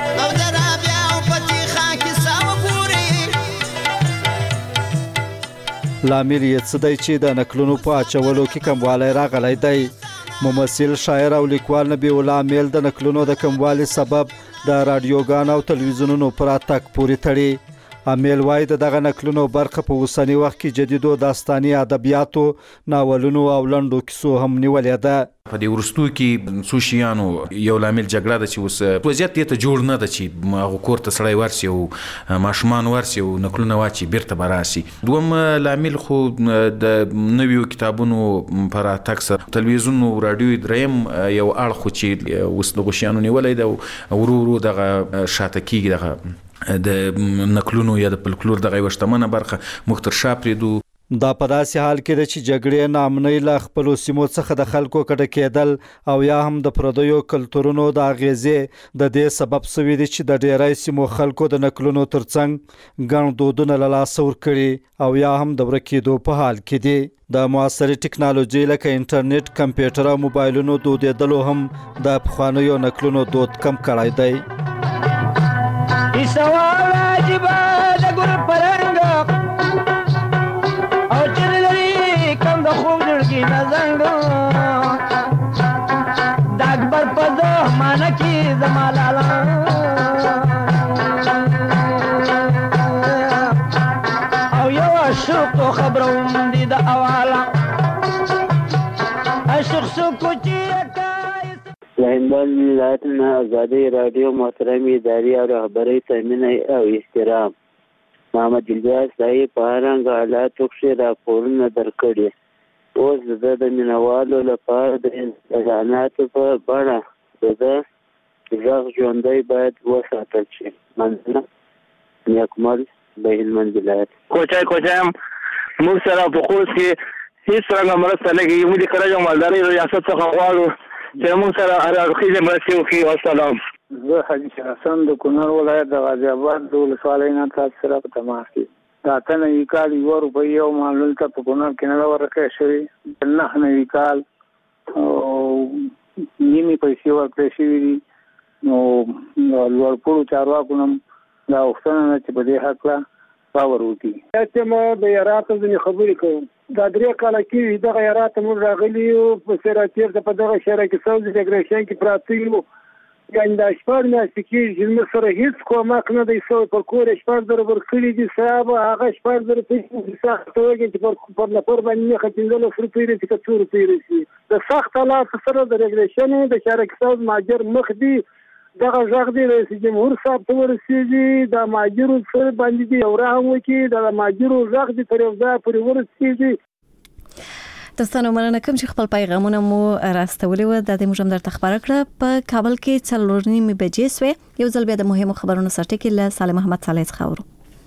لامل یې څه دی چې د نکلونو په اچولو کې کموالی راغلی دی ممثل شاعر او لیکوال نبی الله امیل د نکلونو د کموالي سبب د رادیوګانو او تلویزیونونو پر اتک پورې تړي امیل وایي د دغه نکلونو برخه په اوسني وخت کې جدیدو داستاني ادبیاتو ناولونو او لنډو کیسو هم نیولې ده په دې ورستو کې څو شیانو یو لامل جګړه ده چې اوس وضعیت ته جوړ نه ده چې هغه کور ته سړی ورسي او ماشومان ورسي او نکلونه واچي بیرته به راسي دوم لامل خو د نویو کتابونو پر اتک سره تلویزیون او رادیو دریم یو اړخ چې اوس د غشیانو نیولې ده ورو ورو دغه شاته کیږي دغه د نکلونو یا د فولکلور دغه یوه شتمنه برخه موږ تر شا پرېږدو دا په داسې حال کې ده چې جګړې ناامنۍ له خپلو سیمو څخه د خلکو کډه کېدل او یا هم د پردیو کلتورونو د اغیزې د دې سبب سوي دي چې د ډیری سیمو خلکو د نکلونو ترڅنګ ګڼ دودونه له لاسه ورکړي او یا هم د ورکېدو په حال کې دي د معاصرې ټکنالوژۍ لکه انټرنیټ کمپیوټر او موبایلونو دودېدلو هم د پخوانیو نکلونو دود کم کړی دی سوال واجبه د ګل پرنګ او چې لري کم د خوب زړګي نه زنګ د اکبر په زمانه کې زما لالا او یو عاشق خبرو دي د اواله عاشق شو کوچی هندوان ولایت نه آزادی رادیو محترم اداري او رهبري تامین او احترام محمد الجاز صاحب په هرنګ حالاتو کې راپورونه درکړي. اوس د مینوالو لپاره د اعلاناتو په بڼه د غږ ژوندی باید وساتل شي. مننه. نیکمل د هلمند ولایت. کوچای کوچایم موږ سره په خوست کې هیڅ رنګه مرسته نه کوي. موږ د کرجو مالدارۍ ریاست څخه غواړو چې موږ سره هر اړخیزه مرسته وکړي. والسلام. زه حاجي حسن د کونړ ولایت د غازي آباد د ولسوالۍ نه تاسو سره په تماس کې. دا تنه یې کال یو روپۍ یو معلول ته په کونړ کې نه ورکړی شوی. نه نوي کال نیمې پیسې ورکړې شوي دي. نو لوړپوړو چارواکو هم دا غوښتنه ده چې په دې هکله باور وکړي. چې ما د یاراتو ځینې خبرې کوم. دا درې کاله کېږي دغه یارات موږ راغلي یو په سراتیر ته په دغه شهر کې ساوز ریګریشن کې پراته یو. یعنې دا شپږ میاشتې کېږي چې موږ سره هېڅ کومک نه دی شوی. پر کور یې شپږ زره ورکړي دي صاحب. هغه شپږ زره پیسې سخته وږي چې پر نفر باندې نښه پنځلس روپۍ رسي که څو روپۍ رسي. د سخت حالاتو سره د ریګریشن د شهر کې ساوز مهاجر مخ دي. دغه غږ دی رئیس جمهور صاحب ته ورسېږي. د مهاجرو سره باندې دي یو رحم وکړي. د مهاجرو غږ دي تر یو ځای پورې ورسېږي. تاسو مننه کوم چې خپل پیغامونه مو راستولي و. د دې موږ هم درته خبره کړه. په کابل کې څلور نیمې بجې سوې. یو ځل بیا د مهمو خبرونو سرټکی له سالم محمد صالح څخه اورو.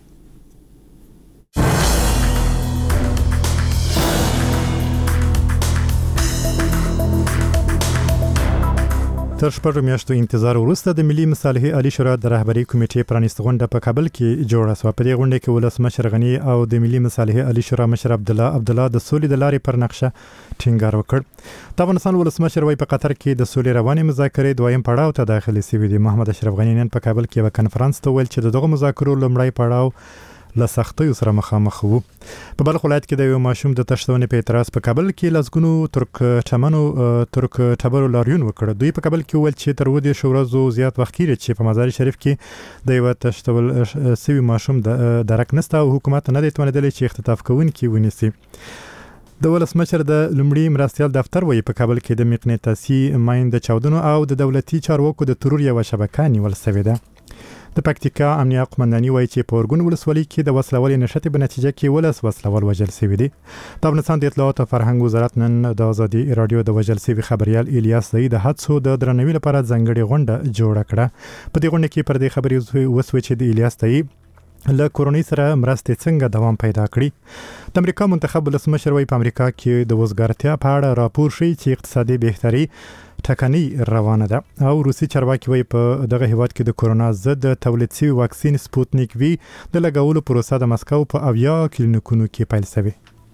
تر شپږ میاشتو انتظار وروسته د ملي مصالحې عالی شورا د رهبری کمیټې پرانیست غونډه په کابل کې جوړه شوه. په دې غونډه کې ولسمشر غنی او د ملي مصالحې عالی شورا مشر عبد الله عبد الله د سولې د لارې پر نقشه ټینګار وکړ. د افغانستان ولسمشر وايي په قطر کې د سولې روانې مذاکرې دویم پړاو ته داخلي شوي دي. محمد اشرف غنی نن په کابل کې یو کانفرنس ته ویل چې دغه مذاکرو لومړی پړاو له سختیو سره مخامخ وو. په بلخ ولایت کې د یو ماشوم د تښتونې په اعتراض په کابل کې لزګونو ترک چمنو ترک ټبرو لاریون وکړ. دوی په کابل کې ویل چې تر ودې شورزو زیات وخت کېږي چې په مزار شریف کې د یو تښتول سوي ماشوم د درک نسته او حکومت نه دی توانیدلی چې اختطاف کوونکي ونیسي. د ولسمشر د لومړي مرستیال دفتر وایي په کابل کې د مقناطیسي ماین د چاودنو او د دولتي چارواکو د ترور یوه شبکه نیول شوې ده. د پکتیکا امنیه قومنداني وایي چې په اورګون ولسوالۍ کې د وسلوالې نشټې په نتیجه کې ولس وسلوال وژل شوي دي. د افغانستان د اطلاعات او فرهنګ وزارت نن د آزادي رادیو د وژل شوي خبريال الیاس زئی د حادثو د درناوي لپاره ځانګړې غونډه جوړه کړه. په دې غونډه کې پر دې خبرې وسوي چې د الیاس زئی له کورونی سره مرستې څنګه دوام پیدا کړي. د امریکا منتخب ولسمشر وايي په امریکا کې د وزګارتیا په اړه راپور شي چې اقتصادي بهتري ټکنۍ روانه ده. او روسي چارواکي وايي په دغه هیواد کې د کورونا ضد تولید شوی واکسین سپوتنیک وی د لګولو پروسه د مسکو په اویا کلینیکونو کې پیل شوې.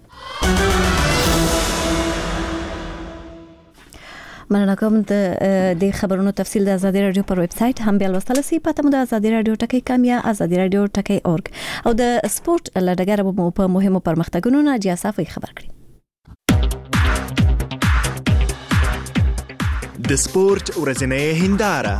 مننه کوم. د خبرونو تفصیل د آزادي رادیو پر ویب سټ هم بیا لوستل شي. پته مو د آزادي رادیو ټکی کام یا آزادي رادیو ټکی اورګ او د سپورت لړګر په مهمو پرمختګونو نه جاسافي خبر کړي. د سپورت ورځنۍ هنداره.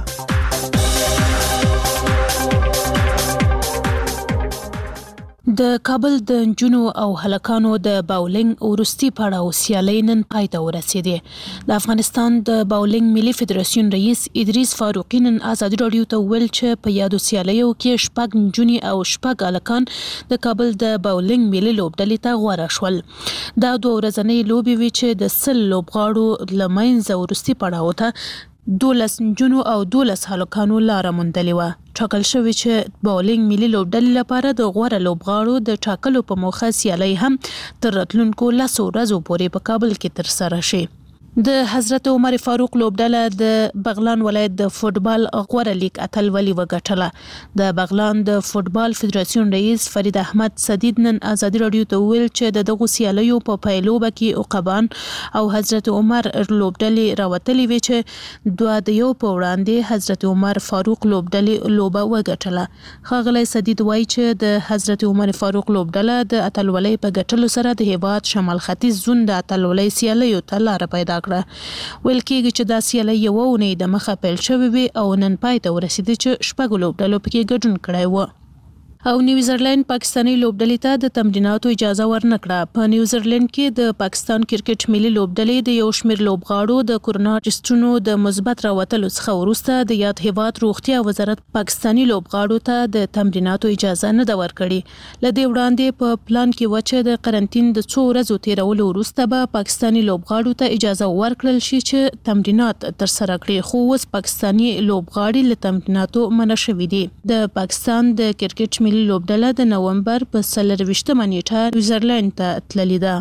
د کابل د جنو او هلکانو د باولینګ ورستي پړاو سیالۍ نن پای ته ورسېدې. د افغانستان د باولینګ ملي فدراسیون رئیس ادریس فاروقي نن آزادي رادیو ته ویل چې په یادو سیالیو کې شپږ جنې او شپږ هلکان د کابل د باولینګ ملي لوبډلې ته غوره شول. دا دوه ورځنۍ لوبې وې چې د سل لوبغاړو له منځه ورستي پړاو ته دولس جنو او دولس هلکانو لاره موندلې وه. ټاکل شوی چې باولینګ ملي لوبډلې لپاره د غوره لوبغاړو د ټاکلو په موخه سیالۍ هم تر راتلونکو لسو ورځو پورې په کابل کې ترسره شي. د حضرت عمر فاروق لوبډله د بغلان ولایت د فوټبال غوره لیګ اتلولي وګټله. د بغلان د فوټبال فدراسیون رئیس فرید احمد سدید نن آزادي رادیو ته ویل چې د دغو سیالیو په پیلوبه کې عقبان او حضرت عمر لوبډلې راوتلې وې چې دوه د یو په وړاندې حضرت عمر فاروق لوبډلې لوبه وګټله. ښاغلی سدید وایي چې د حضرت عمر فاروق لوبډله د اتلولۍ په ګټلو سره د هیواد شمال ختیځ زون د اتلولۍ سیالیو ته لاره پیدا کړه. ویل کېږي چې دا سیالۍ یوه اونۍ د مخه پیل شوې وې او نن پای ته ورسېدې چې شپږو لوبډلو پکې ګډون کړی و. او نیوزیلند پاکستاني لوبډلې ته د تمریناتو اجازه ورنکړه. په نیوزیلند کې د پاکستان کرکټ ملي لوبډلې د یو شمېر لوبغاړو د کورونا ټسټونو د مثبت راوتلو څخه وروسته د یاد هیواد روغتیا وزارت پاکستاني لوبغاړو ته د تمریناتو اجازه نه ده ورکړې. لدې وړاندې په پلان کې و چې د قرنټین د څو ورځو تیرولو وروسته به پاکستاني لوبغاړو ته اجازه ورکړل شي چې تمرینات ترسره کړي، خو اوس پاکستاني لوبغاړي له تمریناتو منع شوي دي. د پاکستان د کرکټ ملي لوبډله د نومبر په څلرویشتمه نیټه نیوزیلند ته تللې ده.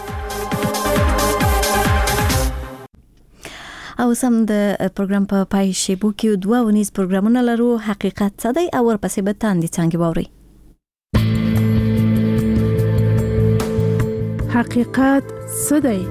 او سم د پروګرام په پای شیبو کې دوه ونیز پروګرامونه لرو. حقیقت څه دی او ورپسې به تاندې څنګه باوري. حقیقت څه دی؟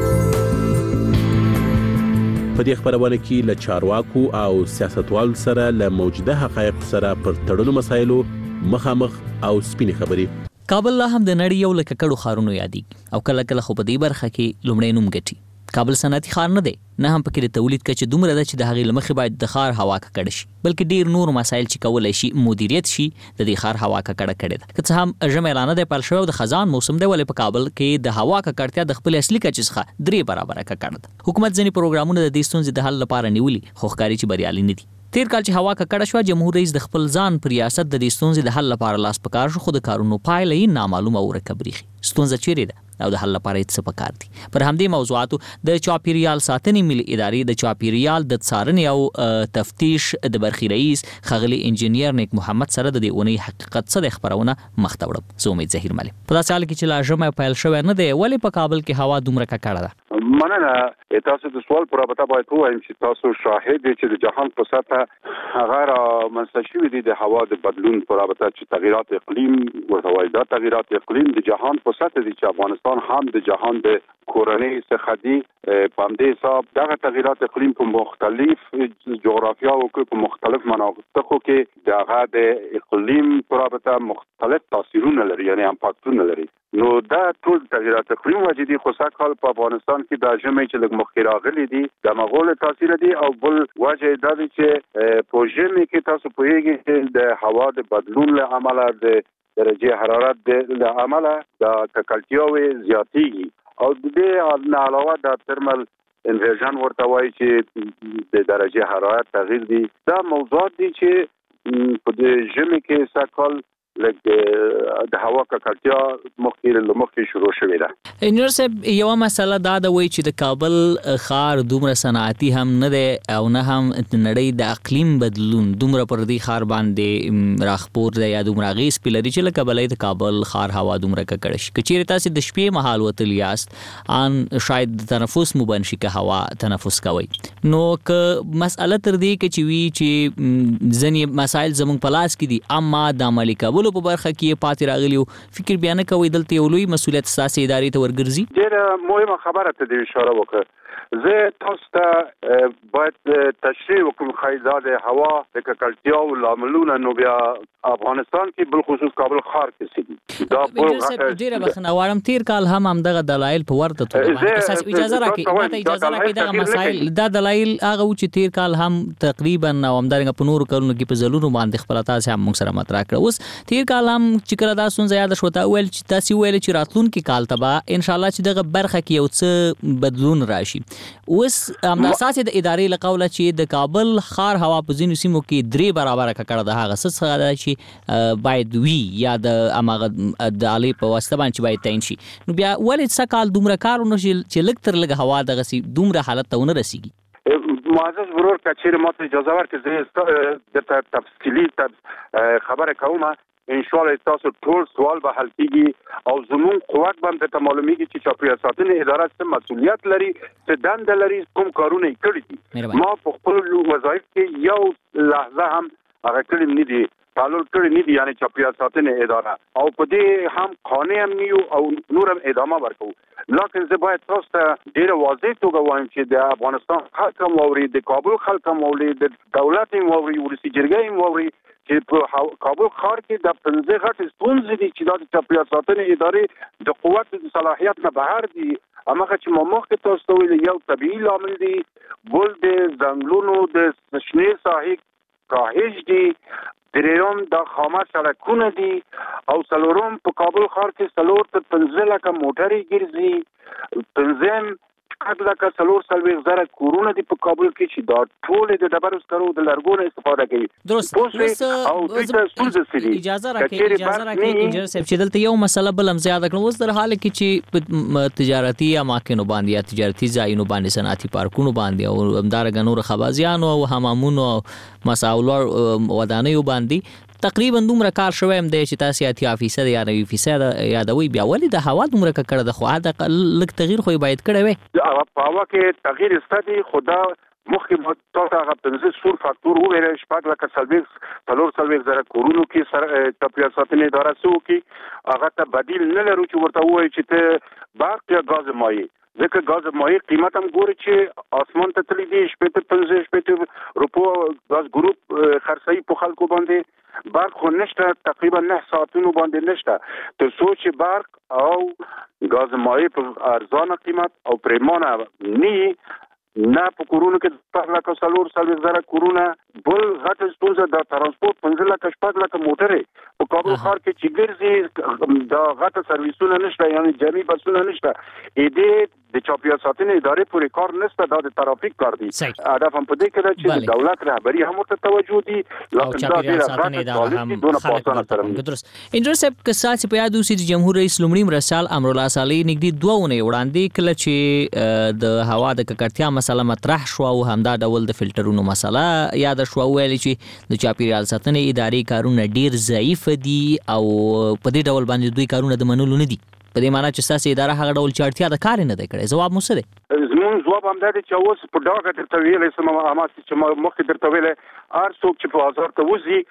په دې خبرونه کې له چارواکو او سیاستوالو سره له موجوده حقایق سره پر تړلو مسایلو مخامخ او سپینې خبرې. کابل لا هم د نړۍ یو لکه کډو ښارونو یادېږي او کله کله خو په دې برخه کې لومړی نوم ګټي. کابل صنعتي ښار نه دی، نه هم پکې د تولید کچه دومره ده چې د هغې له مخې باید د ښار هوا ککړه شي، بلکې ډېر نور مسایل چې کولی شي مدیریت شي د دې ښار هوا ککړه کړې ده. که څه هم ژمی لا نه دی پیل شوی او د خزان موسم دی، ولې په کابل کې د هوا ککړتیا د خپلې اصلي کچې څخه درې برابره ککړه ده. حکومت ځینې پروګرامونه د دې ستونزې د حل لپاره نیولي، خو ښکاري چې بریالي نه دي. تیر کال چې هوا ککړه شوه، جمهور رئیس د خپل ځان په ریاست د دې ستونزې د حل لپاره لاس په کار شو، خو د کارونو پایله یې نامعلومه او ورکه بریښي. ستونزه چیرې ده او د حل لپاره یې څه پکار دي؟ پر همدې موضوعاتو د چاپیریال ساتنې ملي ادارې د چاپیریال د څارنې او تفتیش د برخې رئیس ښاغلي انجینیر نیک محمد سره د دې اونۍ حقیقت څه دی خبرونه مخ ته وړم. زه امید ظهیر ملک. په داسې حال کې چې لا ژمی پیل شوی نه دی، ولې په کابل کې هوا دومره ککړه ده؟ مننه. تاسو د سوال پر رابطه باید ووایم چې تاسو شاهد دي چې د جهان په سطح هغه رامنځته شوي دي د هوا د بدلون پر رابطه چې تغیرات اقلیم ورته وایي. دا تغیرات اقلیم د جهان په سطح دي چې افغانستان هم د جهان د کورنۍ څخه دي. په همدې حساب دغه تغیرات اقلیم په مختلف جغرافیاو کې په مختلف مناطقو کې دغه د اقلیم پر رابطه مختلف تاثیرونه لري، یعنی امپاکتونه لري. نو دا ټول تغیرات اقلیم وجه دي، خو سږکال په افغانستان کې د ژمي چې لږ مخکې راغلي دي د مغول تاثیر دي، او بل وجه دا دی چې په ژمي کې تاسو پوهیږئ چې د هوا د بدلون له امله د درجه حرارت له امله د ککړتیاوې زیاتېږي، او د دې نه علاوه د ترمل انورژن ورته وایي چې د درجه حرارت تغییر دي. دا موضوعات دي چې په دې ژمي کې سږکال لکه د هوا ککړتیا مخکې له مخکې شروع شوې ده. انجینر صاحب، یوه مسله دا ده وایي چې د کابل ښار دومره صنعتي هم نه دی او نه هم د نړۍ د اقلیم بدلون دومره پر دې ښار باندې راخپور دی یا دومره اغېز پرې لري چې لکه بلی د کابل ښار هوا دومره ککړه شي. که چیرې تاسې د شپې مهال وتلي یاست، ان شاید د تنفس مو بند شي که هوا تنفس کوئ. نو که مسأله تر دې کې چې وي چې ځینې مسایل زموږ په لاس کې دي، اما د عملي کولو په برخه کې پاتې راغلی، فکر بیا نه کوئ دلته یو لوی مسؤلیت ستاسې ادارې ته ورګرځي؟ ډېره مهمه خبره ته دې اشاره وکړه. زه تاسو ته باید تشریح وکړم ښایي دا د هوا د ککړتیاو لاملونه نو بیا افغانستان کې بالخصوص کابل ښار کې څه دي. دا ډېره بخښنه غواړم، تیر کال هم همدغه دلایل په ورته توګه باندې اجازه راکړئ ماته اجازه راکړئ دغه مسایل دا دلایل هغه و چې تیر کال هم تقریبا او همدارنګه په نورو کلونو کې په ځلونو باندې خپله تاسې هم موږ سره مطرح کړه. اوس تیر کال هم چې کله دا ستونزه یاده شوه، تا وویل چې تاسې وویل چې راتلونکي کال ته به انشاءالله چې دغه برخه کې یو څه بدلون راشي. اوس همدا اساس د ادارې له قوله چې د کابل ښار هوا په ځینو سیمو کې درې برابره ککړه ده، هغه څه څه ده چې باید وي یا د هماغه د آلې په واسطه باندې چې باید تعین شي، نو بیا ولې څه کال دومره کار ونه شي چې لږ تر لږه هوا دغسې دومره حالت ته ونه رسیږي؟ معزز ورور که چیرې ماته اجازه ورکړي زه درته تفصیلي خبره کوم. انشاءالله تاسو ټول سوال به حل کیږي او زموږ قوت به هم درته معلومیږي چې چاپیریال ساتنې اداره څه مسؤلیت لري، څه دنده لري، کوم کارونه یې کړي دي. ما په خپل وظایف کې یو لحظه هم هغه کړي نه دي، تعلل کړي نه دي، یعنی چاپیریال ساتنې اداره، او په دې هم قانع هم نیو او نور هم ادامه ورکوو. لکن زه باید تاسو ته ډېره واضح توګه وایم چې د افغانستان خلک هم واوري، د کابل خلک هم واوري، د دولت هم واوري، ولسي جرګه هم واوري چې په کابل ښار کې د پنځه غټې ستونزې دي چې دا د چاپیریال ساتنې ادارې د قوت د صلاحیت نه بهر دي. هماغه چې ما مخکې تاسو ته ویلي یو طبیعي لامل دی، بل د ځنګلونو د شنې ساحې کاهش دی، دریم د خامه سړکونه دي او څلورم په کابل ښار کې څلور تر پنځه لکه موټرې ګرځي، پنځم شپږ لکه څلور څلوېښت زره کورونه دي په کابل کې چې دا ټول د ډبرو سکرو د لرګو نه استفاده کوي. درست. او دوی ته ستونزې سړي اجازه راکړئ اجازه راکړئ انجنیر صاحب چې دلته یو مسله بل هم زیاده کړم. اوس در حال کې چې تجارتي اماکن باندې یا تجارتي ځایونو باندې صنعتي پارکونو باندې او همدارنګه نور خبازیانو او حمامونو او مساولور ودانیو باندې تقریبا دومره کار شوی هم دی چې تاسو اتیا فیصد یا نوي فیصد یادوي، بیا ولې د هوا دومره کړه د خو دا لږ تغییر خو باید کړی وي. په هوا کې تغییر ستدي خدا مخکې متوقع هغه پنځه سور فاکتور وګورئ شپږ لکه څلوېښت څلور څلوېښت زره کورونو کې سره چاپیریال ساتنې اداره څه وکړي هغه ته بدیل نه لرو چې ورته ووایي چې ته برق یا ګاز مایع، ځکه ګاز مایع قیمت هم ګوري چې اسمان ته تللی دی شپېته پنځه شپېته روپو ګاز ګروپ خرڅوي په خلکو باندې، برق خو نشته تقریبا نه ساعتونو باندې نشته، تر څو چې برق او ګاز مایع په ارزانه قیمت او پریمانه نه نه په کورونو کې شپږ لکه څلور څلوېښت زره کورونه، بل غټه ستونزه د ترانسپورت پنځه لکه شپږ لکه موټرې په کابل ښار کې چې ګرځي د غټه سرویسونه نشته، یعنی جمعي بسونه نشته. دې د چاپیریال ساتنې ادارې پورې کار نشته، دا د ترافیک کار دی. هدف هم په دې کې ده چې د دولت رهبري هم ورته توجه دي او چاپیریال ساتنې اداره هم خلک درست. انجنیر صاحب که ساتي په یاد اوسي چې جمهور رئیس لومړي مرسال امرالله صالح نږدې دوه اونۍ وړاندې کله چې د هوا د ککړتیا مسله مطرح شو او همدا ډول د فلټرونو مسله یاد شو، ویل چې د چاپیریال ساتنې ادارې کارونه ډیر ضعیف دي او په دې ډول باندې دوی کارونه د منلو نه دي، په دې معنی چې ساسي اداره هغه ډول چې اړتیا د کار نه دی کړی. جواب مو څه دی؟ زمون جواب هم دی چې اوس په ډاګه درته ویلې سم اماس چې مخکې درته ویلې هر څوک چې په بازار ته وځي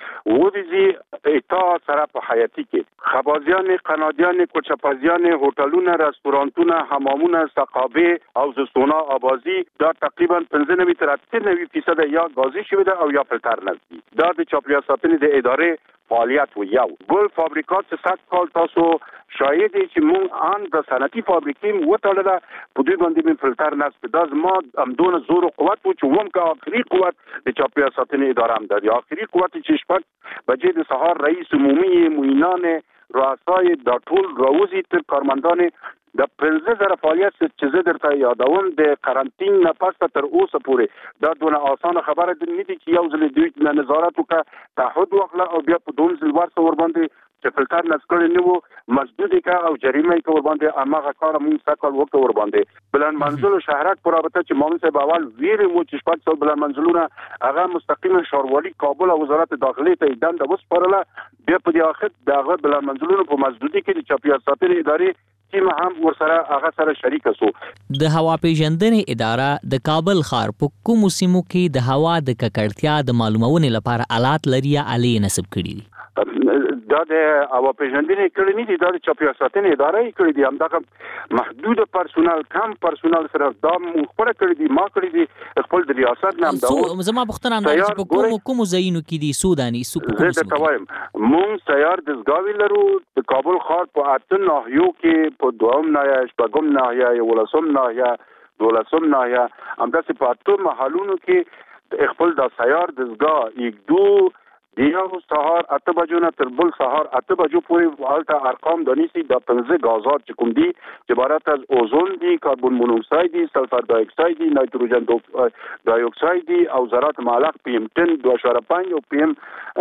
ودیږي اطاعت سره په حیاتي کې خبازیان، قنادیان، کوچپازیان، هوټلونه، رستورانتونه، حمامونه، سقابه او زستونا آبازي دا تقریبا پنځه نوي تر اته نوي فیصد یا غازي شوی ده او یا فلټر نشي. دا د چاپیریال ساتنې د ادارې فعالیت و یو بل فابریکات چې سات کال تاسو شاید چې مونږ ان د صنعتي فابریکې وټاله په دوی باندې من فلټر نشته، دا زما امدون زور او قوت و چې ووم کا اخري قوت د چاپیریال ساتنې اداره هم ده. اخري قوت چې شپږ بجې د سهار رئیس عمومي معینان رؤسای د ټول راوزي تر کارمندان د پنځه زره فعالیت چې زه درته یادوم د قرنطین نه پس تر اوسه پورې دا دونه اسانه خبره ده نه دي چې یو ځل دوی نظارت وکړه تعهد وکړه او بیا په دوم ځل ورسره ور باندې چې فلټر نسکړي نه وو مسدود کا او جریمه کا ور باندې امغه کار مون سکل وکړ ور باندې بلند منزل شهرک پر رابطه چې مامون صاحب اول ویر مو چې شپږ سو بلند منزلونه هغه مستقیما شاروالي کابل او وزارت داخلي ته دنده وسپارله، بیا په دې اخر دغه بلند منزلونه په مسدودي کې د چاپیریال ساتنې ادارې چې هم ورسره هغه سره شریک شو. د هوا پیژندنې اداره د کابل ښار په کومو سیمو کې د هوا د ککړتیا د معلومونې لپاره آلات لري یا آلې نصب کړي دي؟ دا د هوا پیژندنې کړي نه دي، دا د چاپیریال ساتنې اداره یې کړي دي. همدغه محدود پرسونل کم پرسونل سره دا خبره کړي دي ما کړي دي خپل د ریاست نام دا زما پښتنه هم چې په کومو کومو ځایونو کې دي سوداني سو زه ته وایم مونږ سیار دزګاوی لرو د کابل ښار په اته ناحیو کې په دوم ناحیه شپږم ناحیه یولسم ناحیه دولسم ناحیه همداسې په اته محلونو کې خپل د سیار دزګا یک دو دیو سهار اته بجو نه تر بل سهار اته بجو پورې حالته ارقام دانیسي د پنځه غازات چې کوم دي چې عبارت از اوزون دي، کاربن مونوکساید دي، سلفر دای اکساید دي، نایتروجن دای اکساید دي او ذرات معلق پی ام عشرة دوه اشاره پنج او پی ام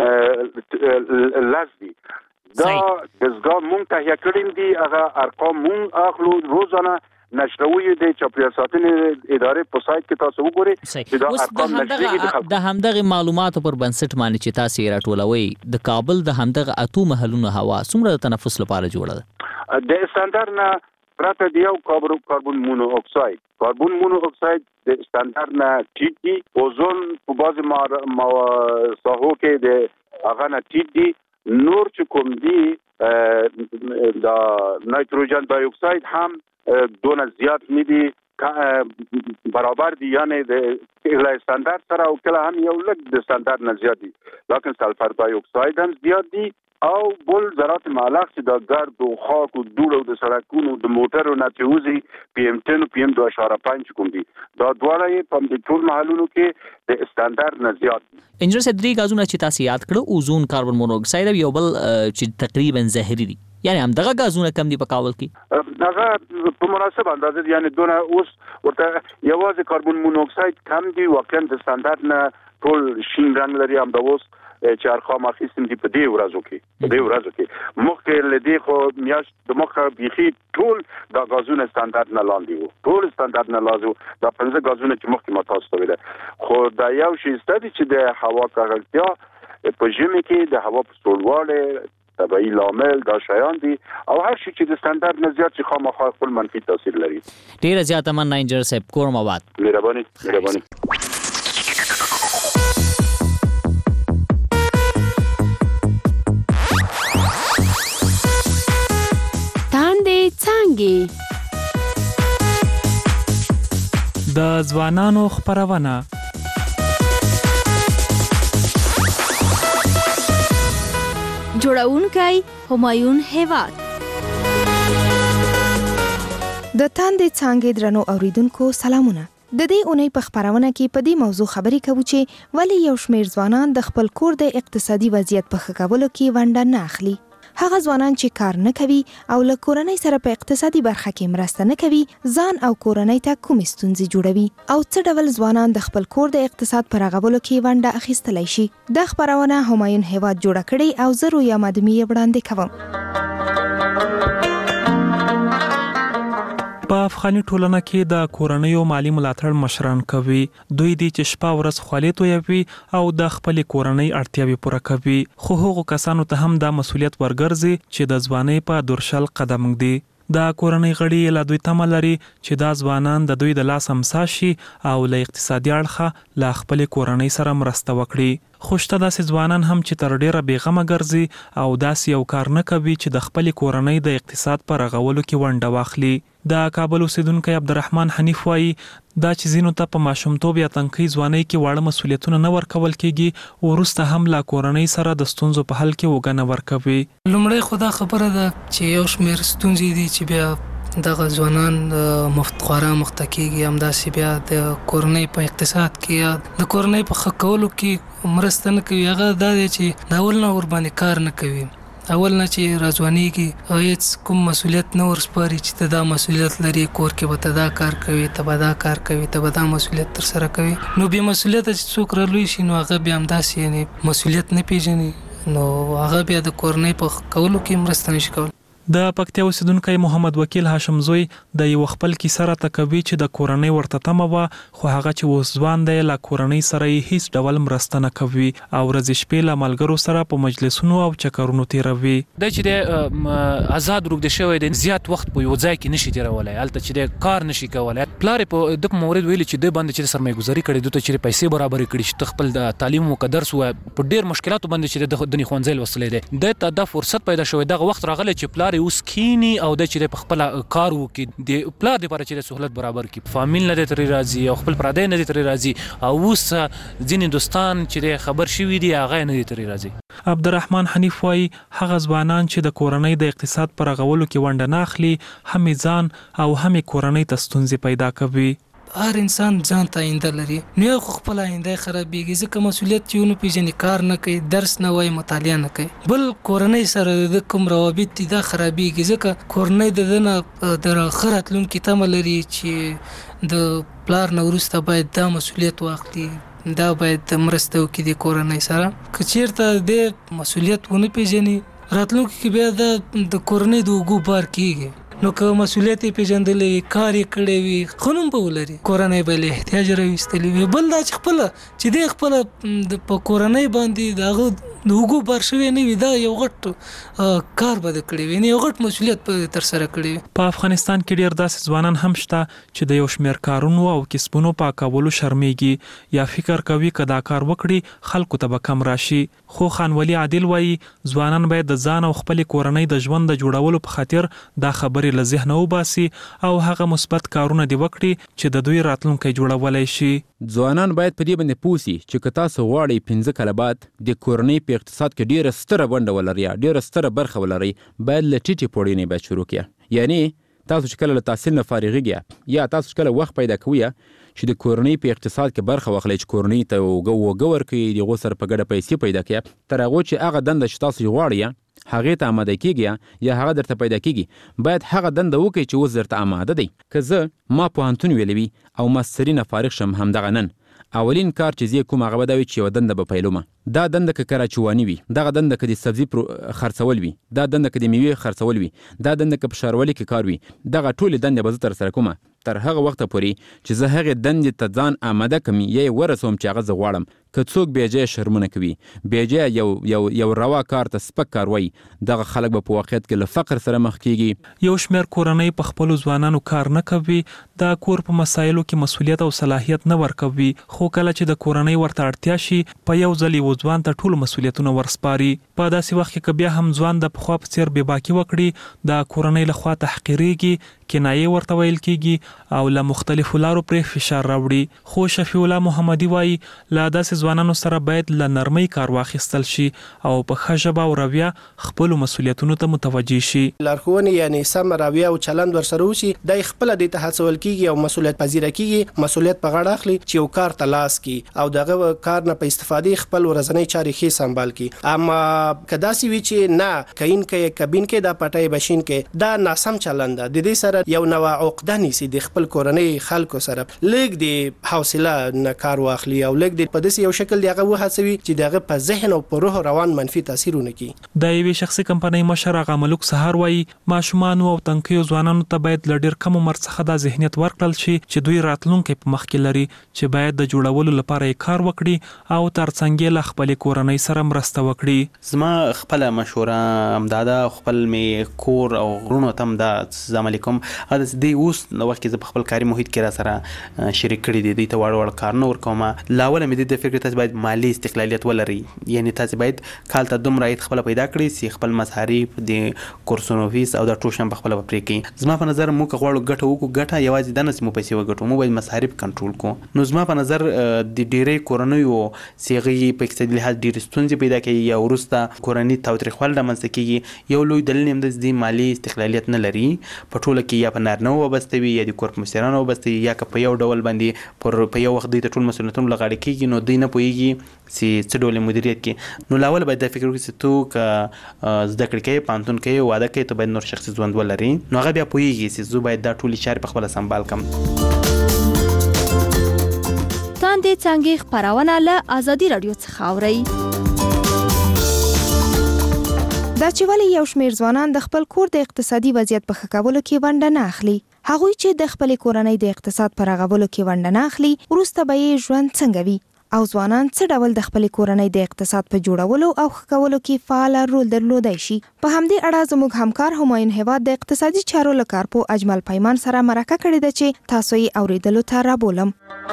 لس دي. دا دزګا مونږ ته کړیم دي هغه ارقام مونږ اخلو روزانه نشروي د چاپیریال ساتنې ادارې په سایت کې تاسو وګورئ چې دا ارقام نشري د همدغه معلوماتو پر بنسټ باندې چې تاسو یې راټولوي د کابل د همدغه اتو محلونو هوا څومره د تنفس لپاره جوړه ده؟ د استاندارد نه پراته دی یو کاربن مونو اکساید کاربن مونو اکساید د استاندارد نه ټیټ دي، اوزون په بعض ساحو کې د هغه نه ټیټ دي، نور چې کوم دي د نایتروجن دای اکساید هم دونه زیات نه دي برابر دي، یعنی د کله استاندارد سره او کله هم یو لږ د استاندارد نه زیات دي، لکه سلفر دای اکساید هم زیات دي او بل ذرات معلق چې د ګرد او خاک او دوړ او د سړکونو د موټرو نه تیوزي پی ام عشرة او پی ام دوه اشاریه پنځه کوم دي دا دواړه په دې ټول محلونو کې د استاندارد نه زیات دي. انجنیر صاحب درې غازونه چې تاسو یاد کړو اوزون کاربن مونوکساید یو بل چې تقریبا زهري دي یعنی هم دغه غازونه کم دي په کابل کې هغه په مناسب اندازه یعنی دونه اوس ورته یوازې کاربن مونوکساید کم دي واقعا د استاندارد نه ټول شین رنگ لري هم د اوس چې ارقام اخیستم دي په دې ورځو کې په دې ورځو کې مخکې لدی خو میاشت د مخه بيخي ټول د غازونو استاندارد نه لاندې وو ټول استاندارد نه لازم د پنځه غازونو چې مخکې ما تاسو ته ویل خو دا یو شی ستدي چې د هوا ککړتیا په ژمي کې د هوا په سړواله طبيعي لامل دا شیان دي او هر شي چې د استاندارد نه زیات چې خامخا خپل منفي تاثیر لري. ډیر زیات مننه انجنیر صاحب کورم آباد. مهرباني مهرباني. د ځوانانو خبرونه جوړونکی همایون هیواد د تاندې څانګې درنو اوریدونکو سلامونه. د دې اونۍ په خبرونه کې په دې موضوع خبرې کوو چې ولی یو شمېر ځوانان د خپل کور د اقتصادي وضعیت په ښه کولو کې ونډه نه اخلي. هغه ځوانان چې کار نه کوي او له کورنۍ سره په اقتصادي برخه کې مرسته نه کوي ځان او کورنۍ ته کومې ستونزې جوړوي او څه ډول ځوانان د خپل کور د اقتصاد په رغولو کې ونډه اخیستلی شي. دا خبرونه همایون هیواد جوړه کړې او زه رویا مادمي یې وړاندې کوم. په افغاني ټولنه کې د کورنیو مالی ملاتړ مشران کوي. دوی دي چې شپه ورځ خولې تویوي او د خپل کورنۍ اړتیاوې پوره کوي. خو هغو کسانو ته هم دا مسولیت ورګرځي چې د ځوانۍ په دورشل قدم ږدي. د کورنۍ غړي له دوی تمه لري چې دا ځوانان د دوی د لاس امسا شي او له اقتصادي اړخه له خپل کورنۍ سره مرسته وکړي. خوشته داسې ځوانان هم چې تر ډیره بیغمه ګرځي او داسې یو کار نه کوي چې د خپل کورنۍ د اقتصاد پر رغولو کې ونډه واخلي. د کابل اوسیدونکو عبدالرحمن حنیف وایي دا چې زینو ته په ماشومتوب یا تنکۍ ځوانۍ کې واړه مسولیتونه نه ورکول کیږي وروسته هم لا کورنۍ سره د ستونزو په حل کې وګڼه ورکوي. لومړی خو دا خبره ده چې یو شمېر ستونزې دي چې بیا دغه ځوانان مفتخواره مخته کیږي همداسې بیا د کورنۍ په اقتصاد کې یا د کورنۍ په ښه کولو کې مرسته نه کوي. هغه دا دی چې د اول نه ورباندې کار نه کوي اول نه چې راځوانېږي او هیڅ کوم مسولیت نه ورسپاري چې ته دا مسولیت لري کور کې به ته دا کار کوي ته به دا کار کوي ته به دا مسولیت ترسره کوي. نو بې مسولیته چې څوک رالوی شي نو هغه بیا همداسې یعنې مسولیت نه پیژني نو هغه بیا د کورنۍ په کولو کې مرسته نشي کولی. د پکتیا اوسیدونکی محمد وکیل هاشم زوی د یو خپل کیسه راته کوي چې د کورنۍ ورته تمه وه خو هغه چې اوس ځوان دی له کورنۍ سره یې هیڅ ډول مرسته نه کوي او ورځې شپې له ملګرو سره په مجلسونو او چکرونو تیروي. دا چې د آزاد روږدی شوی دی زیات وخت په یو ځای کې نشي تیرولی هلته چې د کار نشي کولی. پلار یې په د مورد ویلي چې د باندې چې سرمایه ګزاري کړې دوی ته چې پیسې برابرې کړي چې خپل د تعلیم او درس ووایه په ډېر مشکلاتو باندې چې د دنې ښوونځی لوستلی دی دی ته دا فرصت پیدا شوی دغه وخت راغلی چې پلار یې اوس کینی او د چې په خپل کار وکړي د پلار لپاره چې سہولت برابر کړي فامیل نه ترې راځي او خپل پردی نه ترې راځي او اوس ځینې دوستان چې خبر شوي دي هغه نه ترې راځي. عبدالرحمن حنیف وایي هغه ځوانان چې د کورنۍ د اقتصاد پر رغولو کې ونډه نه اخلي هم ځان او هم کورنۍ ته ستونزې پیدا کوي. هر انسان ځان ته آینده لري نو یو خپل آینده خرابېږي ځکه مسولیت چې ونه پیژني کار نه کوي درس نه وایي مطالعه نه کوي بل کورنۍ سره د کوم روابط دي دا خرابېږي ځکه کورنۍ د ده نه د ښه راتلونکي تمه لري چې د پلار نه وروسته باید دا مسولیت واخلي دا باید مرسته وکړي د کورنۍ سره. که چېرته د مسولیت ونه پیژني راتلونکي کې بیا د کورنۍ د اوږو بار کېږي نو که مسولیت یې پیژندلی وي کار یې کړی وي ښه نوم به ولري کورنۍ به له احتیاج راویستلی وي. بل دا چې خپله چې دی خپله په کورنۍ باندې د هغه د اوږو بار شوی نه وي دا یو غټ کار به د کړی وي یو غټ مسولیت به ترسره کړی وي. په افغانستان کې ډېر داسې ځوانان هم شته چې د یو شمېر کارونو او کسبونو په کولو شرمېږي یا فکر کوي که دا کار وکړي خلکو ته به کم راشي. خو خانولي عادل وایي ځوانان باید د ځان او خپلې کورنۍ د ژوند د جوړولو په خاطر دا خبرې له ذهنه وباسي او هغه مثبت کارونه دې وکړي چې د دوی راتلونکی جوړولی شي. ځوانان باید په دې باندې پوه سي چې که تاسو غواړئ پنځه کاله بعد د کورنۍ په اقتصاد کې ډیره ستره ونډه ولري یا ډیره ستره برخه ولري باید له ټیټې پوړۍ نه باید شروع کړئ. یعنی تاسو چې کله له تحصیل نه فارغیږئ یا تاسو چې کله وخت پیدا کوئ چې د کورنۍ په اقتصاد کې برخه واخلئ چې کورنۍ ته اوږه ورکړئ د هغو سره په ګډه پیسې پیدا کړئ تر هغو چې هغه دنده چې تاسو یې غواړئ هغې ته آماده کیږي یا هغه درته پیدا کیږي باید هغه دنده وکړئ چې اوس درته آماده دی. که زه ما پوهنتون ویلی وي او ماستري نه فارغ شم همدغه نن اولین کار چې زه کوم هغه به دا وي چې یوه دنده به پیلومه. دا دنده که کراچواني وي، دغه دنده که د سبزي خرڅول وي، دا دنده که د میوې خرڅول وي، دا دنده که په ښاروالۍ کې کار وي، دغه ټولې دندې به زه ترسره کومه تر هغه وخته پورې چې زه هغې دندې ته ځان آماده کړم یا یې ورسوم چې هغه زه غواړم. که څوک بېجایه شرمونه کوي، بېجایه یو یو یو روا کار ته سپک کار وایي، دغه خلک به په واقعیت کې له فقر سره مخ کیږي. یو شمېر کورنۍ په خپلو ځوانانو کار نه کوي، د کور په مسایلو کې مسؤلیت او صلاحیت نه ورکوي، خو کله چې د کورنۍ ورته اړتیا شي په یو ځل یو ځوان ته ټولو مسؤلیتونه ورسپاري. په داسې وخت کې که بیا هم ځوان د پخوا په څېر بېباکي وکړي، د کورنۍ لخوا تحقیرېږي، کنایې ورته ویل کیږي او له مختلفو لارو پرې فشار راوړي. خو شفیع الله محمدي وایي له داسې ځوانانو سره باید له نرمۍ کار واخیستل شي او په ښه ژبه او رویه خپلو مسؤلیتونو ته متوجه شي. لارښوونې یعنې سم رویه او چلند ورسره وشي، دی خپله دې ته هڅول کیږي او مسؤلیت پذیره کیږي، مسؤلیت په غاړه اخلي چې یو کار ته لاس کي او دغه کار نه په استفادې خپل ورځنۍ چارې ښې سمبال کي. اما که داسې وي چې نه کین کې کبین کې دا پټۍ بشین کې دا ناسم چلند ده، د دې سره یو نوع عقده نیسي د خپل کورنۍ خلکو سره، لږ د حوصله نه کار واخلي او لږ د په داسې یو شکل دی هغه وهڅوي چې دغه په ذهن او په روح روان منفي تاثیرونه کوي. د یوې شخصي کمپنۍ مشر آغا ملک سهار وایي ماشومانو او تنکیو ځوانانو ته باید له ډېر کم عمر څخه دا ذهنیت ورکړل شي چې دوی راتلونکی په مخ کې لري، چې باید د جوړولو لپاره یې کار وکړي او ترڅنګ یې له خپلې کورنۍ سره مرسته وکړي. زما خپله مشوره همدا ده، خپل مې کور او غرونو ته هم دا عملي کوم. دی اوس نو وخت کې زه په خپل کاري محیط کې را سره شریک کړي دي، دوی ته واړه واړه کارونه ورکوم. له اوله مې د فکر تاسو باید مالي استقلالیت ولري، یعنی تاسو باید کال ته دومره عاید خپله پیدا کړئ چې خپل مصارف د کورسونو فیس او دا ټول شیان په خپله پرې کړئ. زما په نظر موږ که غواړو ګټه وکړو، ګټه یوازې دا نه چې موږ پیسې وګټو، موږ باید مصارف کنټرول کړو. نو زما په نظر د ډېرۍ کورنیو چې هغوی په اقتصادي لحاظ ډېرې ستونزې پیدا کوي یا وروسته کورني تاوتریخوالی رامنځته کېږي، یو لوی دلیل یې همدا چې مالي استقلالیت نه لري، په ټوله کې یا په نارینه وابسته وي یا د کور په مشرانو وابسته وي، یا که په یو ډول باندې پر په یو وخت دوی ته ټول مسؤلیتونه له غاړې کېږي، نو دوی نه پوهېږي چې څه ډول مدیریت کړي. نو له اوله باید دا فکر وکړي چې تو که زده کړې کوې، پوهنتون کوې، واده کوې، ته باید نور شخصي ژوند ولري. نو هغه بیا پوهېږي چې زه باید دا ټولې چارې په خپله سمبال کړم. تاندې څانګې خپرونه له ازادي راډیو څخه اورئ. دا چې ولې یو شمېر ځوانان د خپل کور د اقتصادي وضعیت په ښه کولو کې ونډه نه اخلي، هغوی چې د خپلې کورنۍ د اقتصاد په رغولو کې ونډه نه اخلي، وروسته به یې ژوند څنګه وي، او ځوانان څه ډول د خپلې کورنۍ د اقتصاد په جوړولو او ښه کولو کې فعال رول درلودای شي. په همدې اړه زموږ همکار همایون هیواد د اقتصادي چارو له کارپو اجمل پیمان سره مرکه کړې ده چې تاسو یې اورېدلو ته رابولم.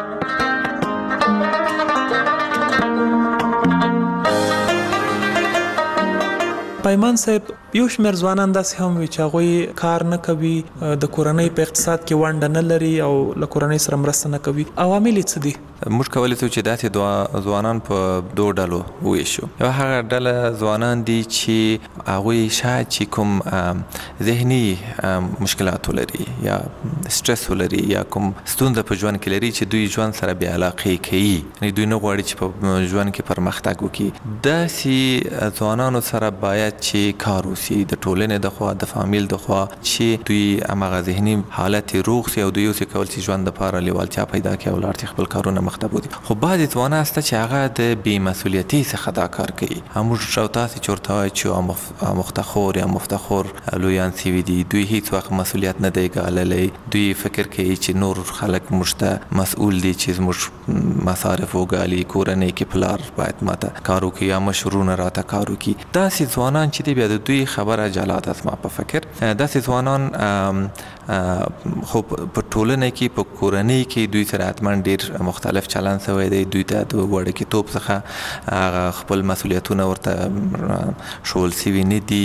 پیمان صاحب، یو شمېر ځوانان داسې هم وي چې هغوی کار نه کوي، د کورنۍ په اقتصاد کې ونډه نه لري او له کورنۍ سره مرسته نه کوي. عوامل یې څه دي؟ موږ کولی شو چې داسې ځوانان په دوه ډلو وویشو. یو هغه ډله ځوانان دي چې هغوی شاید چې کوم ذهني مشکلات ولري یا سټرس ولري یا کوم ستونزه په ژوند کې لري چې دوی ژوند سره بې علاقې کوي، یعنې دوی نه غواړي چې په ژوند کې پرمختګ وکړي. داسې ځوانانو سره باید چې کار وشي د ټولنې د خوا، د فامیل د خوا، چې دوی هماغه ذهني حالت یې روغ شي او دوی اوسې کول چې ژوند دپاره لیوالتیا پیدا کړي او لاړ شي خپل کارونه مخ ته بوځي. خو بعضې ځوانان شته چې هغه د بې مسؤلیتۍ څخه دا کار کوي. موږ او تاسې چې ورته وایو چې مفتخور یا مفتخور لویان سوي دي، دوی هیڅ وخت مسؤلیت نه دی ګاللی. دوی فکر کوي چې نور خلک موږ ته مسؤول دي چې زموږ مصارف وګالي، کورنۍ کې پلار باید ماته کار وکړي یا مشرونه راته کار وکړي. داسې ځوانان چې دی بیا د دوی خبره جلا ده. زما په فکر داسې ځوانان خو په ټولنه کې په کورنۍ کې دوی سره حتما ډیر مختلف چلند شوی دی. دوی ته د وړکتوب څخه خپل مسؤلیتونه ورته شول سوي نه دي.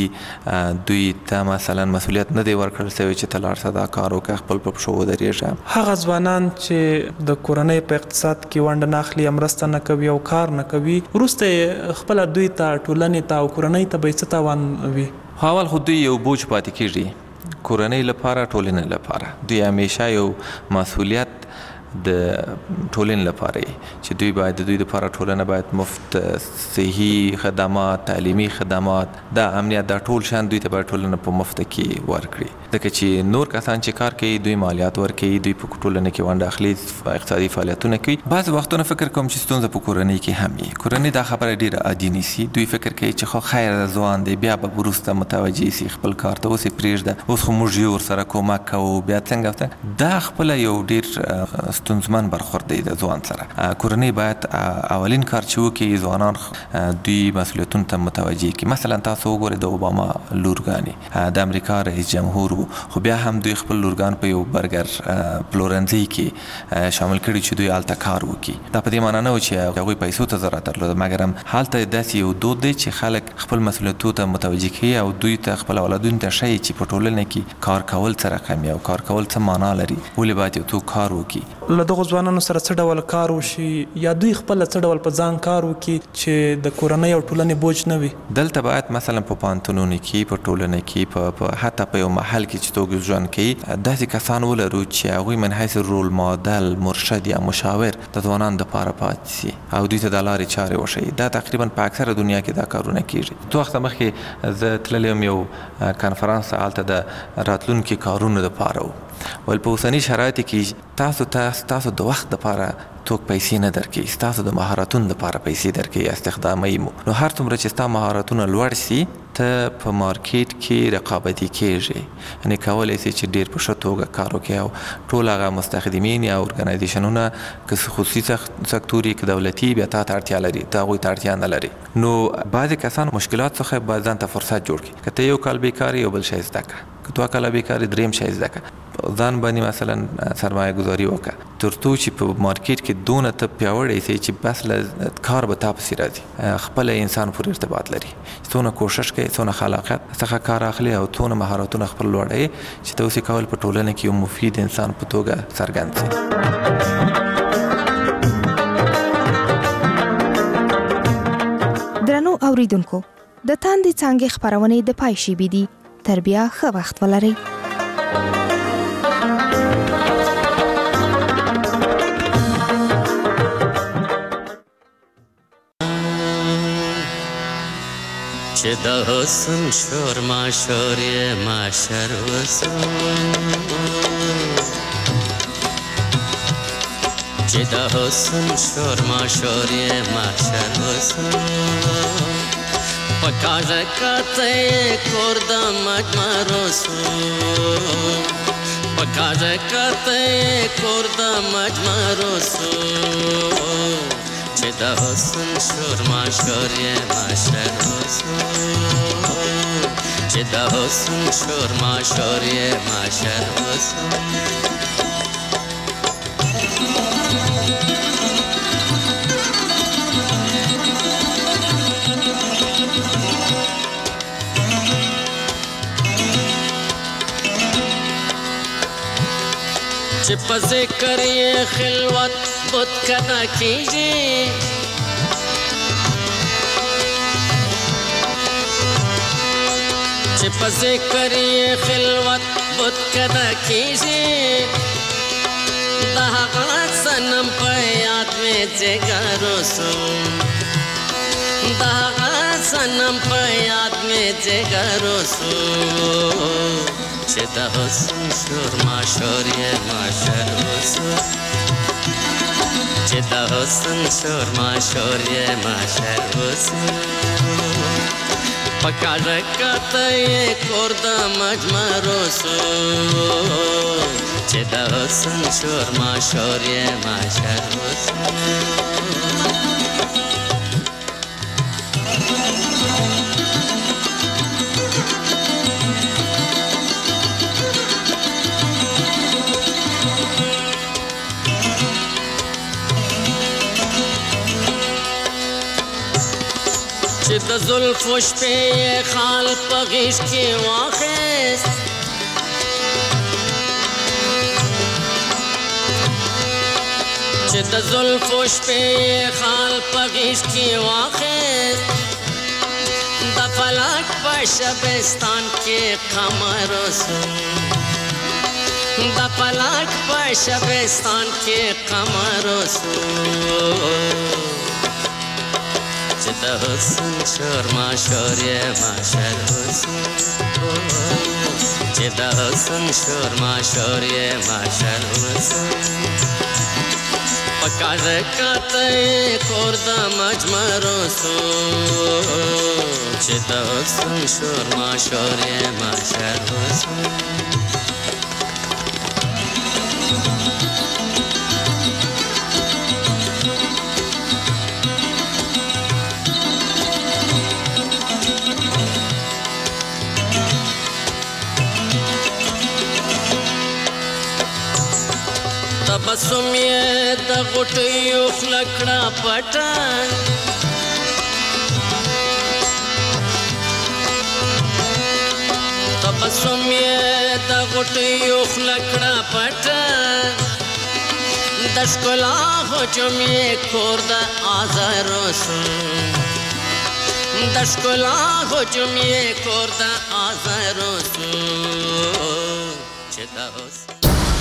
دوی ته مثلا مسؤلیت نه دی ورکړل شوی چې ته لاړ شه دا کار وکړه، خپل په پښو ودرېږه. هغه ځوانان چې د کورنۍ په اقتصاد کې ونډه نه اخلي، مرسته نه کوي او کار نه کوي، وروسته خپل دوی ته ټولنې ته او کورنۍ ته به څه تاوان وي؟ اول خو دوی یو بوج پاتې کېږي کورنۍ لپاره، ټولنې لپاره. دوی همیشه یو مسؤلیت د ټولنې لپاره چې دوی باید د دوی لپاره ټولنه باید مفت صحي خدمات، تعلیمي خدمات، دا امنیت، دا ټول شان دوی ته باید ټولنه په مفت کې ورکړي. ځکه چې نور کسان چې کار کوي دوی مالیات ورکوي، دوی په ټولنه کې ونډه اخلي، اقتصادي فعالیتونه کوي. بعض وختونه فکر کوم چې ستونزه په کورنۍ کې هم وي. کورنۍ دا خبره ډیره عادي نیسي. دوی فکر کوي چې خو خیر ځوان دی، بیا به وروسته متوجه شي خپل کار ته، اوس یې پرېږده، اوس خو موږ یې ورسره کومک کوو، بیا څنګه. دا خپله یو ډیر ستونزمن برخورد دی د ځوان سره. کورنۍ باید اولین کار چې وکړي ځوانان دوی مسؤلیتونو ته متوجه کړي. مثلا تاسو وګورئ د اوباما لورګانې د امریکا رئیس جمهور وو، خو بیا هم دوی خپل لورګان په یو برګر پلورنځي کې شامل کړي چې دوی هلته کار وکړي. دا په دې معنا نه و چې هغوی پیسو ته ضرورت درلوده، مګر هم هلته داسې یو دود دی چې خلک خپل مسؤلیتونو ته متوجه کوي او دوی ته خپل اولادونو ته ښیي چې په ټولنه کې کار کول څه رقم او کار کول څه معنا لري، ولې باید یو څوک کار وکړي. له دغو ځوانانو سره څه ډول کار وشي یا دوی خپل څه ډول په ځان کار وکړي چې د کورنۍ او ټولنې بوج نه وي؟ دلته باید مثلا په پوهنتونونو کې، په ټولنه کې، په حتی په یو محل کې چې څوک ژوند کوي، داسې کسان ولرو چې هغوی من حیث رول ماډل، مرشد یا مشاور د ځوانانو دپاره پاتې شي او دوی ته د لارې چارې وښیي. دا تقریبا په اکثره دنیا کې دا کارونه کېږي. څو وخته مخکې زه تللی یم یو کنفرانس ته، هلته د راتلونکي کارونو دپاره و. ول په اوسني شرایطو کې تاسو ته تاسو د وخت دپاره څوک پیسې نه درکوي، ستاسو د مهارتونو دپاره پیسې درکوي، استخداموي مو. نو هر څومره چې ستا مهارتونه لوړ سي ته په مارکیټ کې رقابتي کېږي، یعنې کولی سي چې ډېر په ښه توګه کار وکړي او ټول هغه مستخدمین یا ارګنایزیشنونه که خصوصي سکتور که دولتي بیا تا ته اړتیا لري، ته هغوی ته اړتیا نه لري. نو بعضې کسان مشکلات څخه باید ځان ته فرصت جوړ کړي. که ته یو کال بیکار یو بل شی زده کړه، که دوه کاله بیکار دریم شی زده کړه، ځان باندې مثلا سرمایه گذاري وکړه، تر څو چې په مارکیټ کې دونه ته پیاوړی سي چې بس له کار به تا پسې راځي. خپل انسان پورې ارتباط لري، څونه کوشش کوي، څونه خلاقیت څخه کار اخلي او څونه مهارتونه خپل لوړوي چې ته اوس یې کول په ټولنه کې یو مفید انسان په توګه څرګند سي. درنو اوریدونکو، د تاندې څانګې خپرونې د پای شیبې دي. تر بیا ښه وخت ولرئ. چې د حسن شور ماشور یې ماشر وسو، چې د حسن شور ماشور یې ماشر وسو، په کاږه کاته یې کور د مجمر وسو، په کاږه کاته یې کور د مجمر وسو، چې د حسن شور ماشور یې ماشر وسو، چې د حسن شور ماشور یې ماشر وسو. چې په ذکر یې خلوت بت کده کیږي، چې په ذکر یې خلوت بت کده کیږي، د هغه صنم په یاد مې جګر وسو، د هغه صنم په یاد مې جګر وسو، چې د حسن شور ماشور یې ماشر وسو، چې د حسن شور ماشور یې ماشر وسو، په کاږه کاته یې کور د مجمر وسو، چې د حسن شور ماشور یې ماشر وسو. د زلفو شپې خال په غیږ کې واخیست چې د زلفو شپې خال په غیږ کې واخیست د فلک په شبستان کې قمر سو د فلک په شبستان کې قمر سو چې د حسن شور ما شور یې ماشر حسن چې د حسن شور ما شور یې ماشر حسن پکاژ کته کور د مجمرو سو چې د حسن شور ما شور یې ماشر حسن تبسم یې د غټیو خلکړه پټه تبسم یې د غټیو خلکړه پټه د ښکلا هجوم یې کور د آزارو سو د ښکلا هجوم یې کور د آزارو سو چې د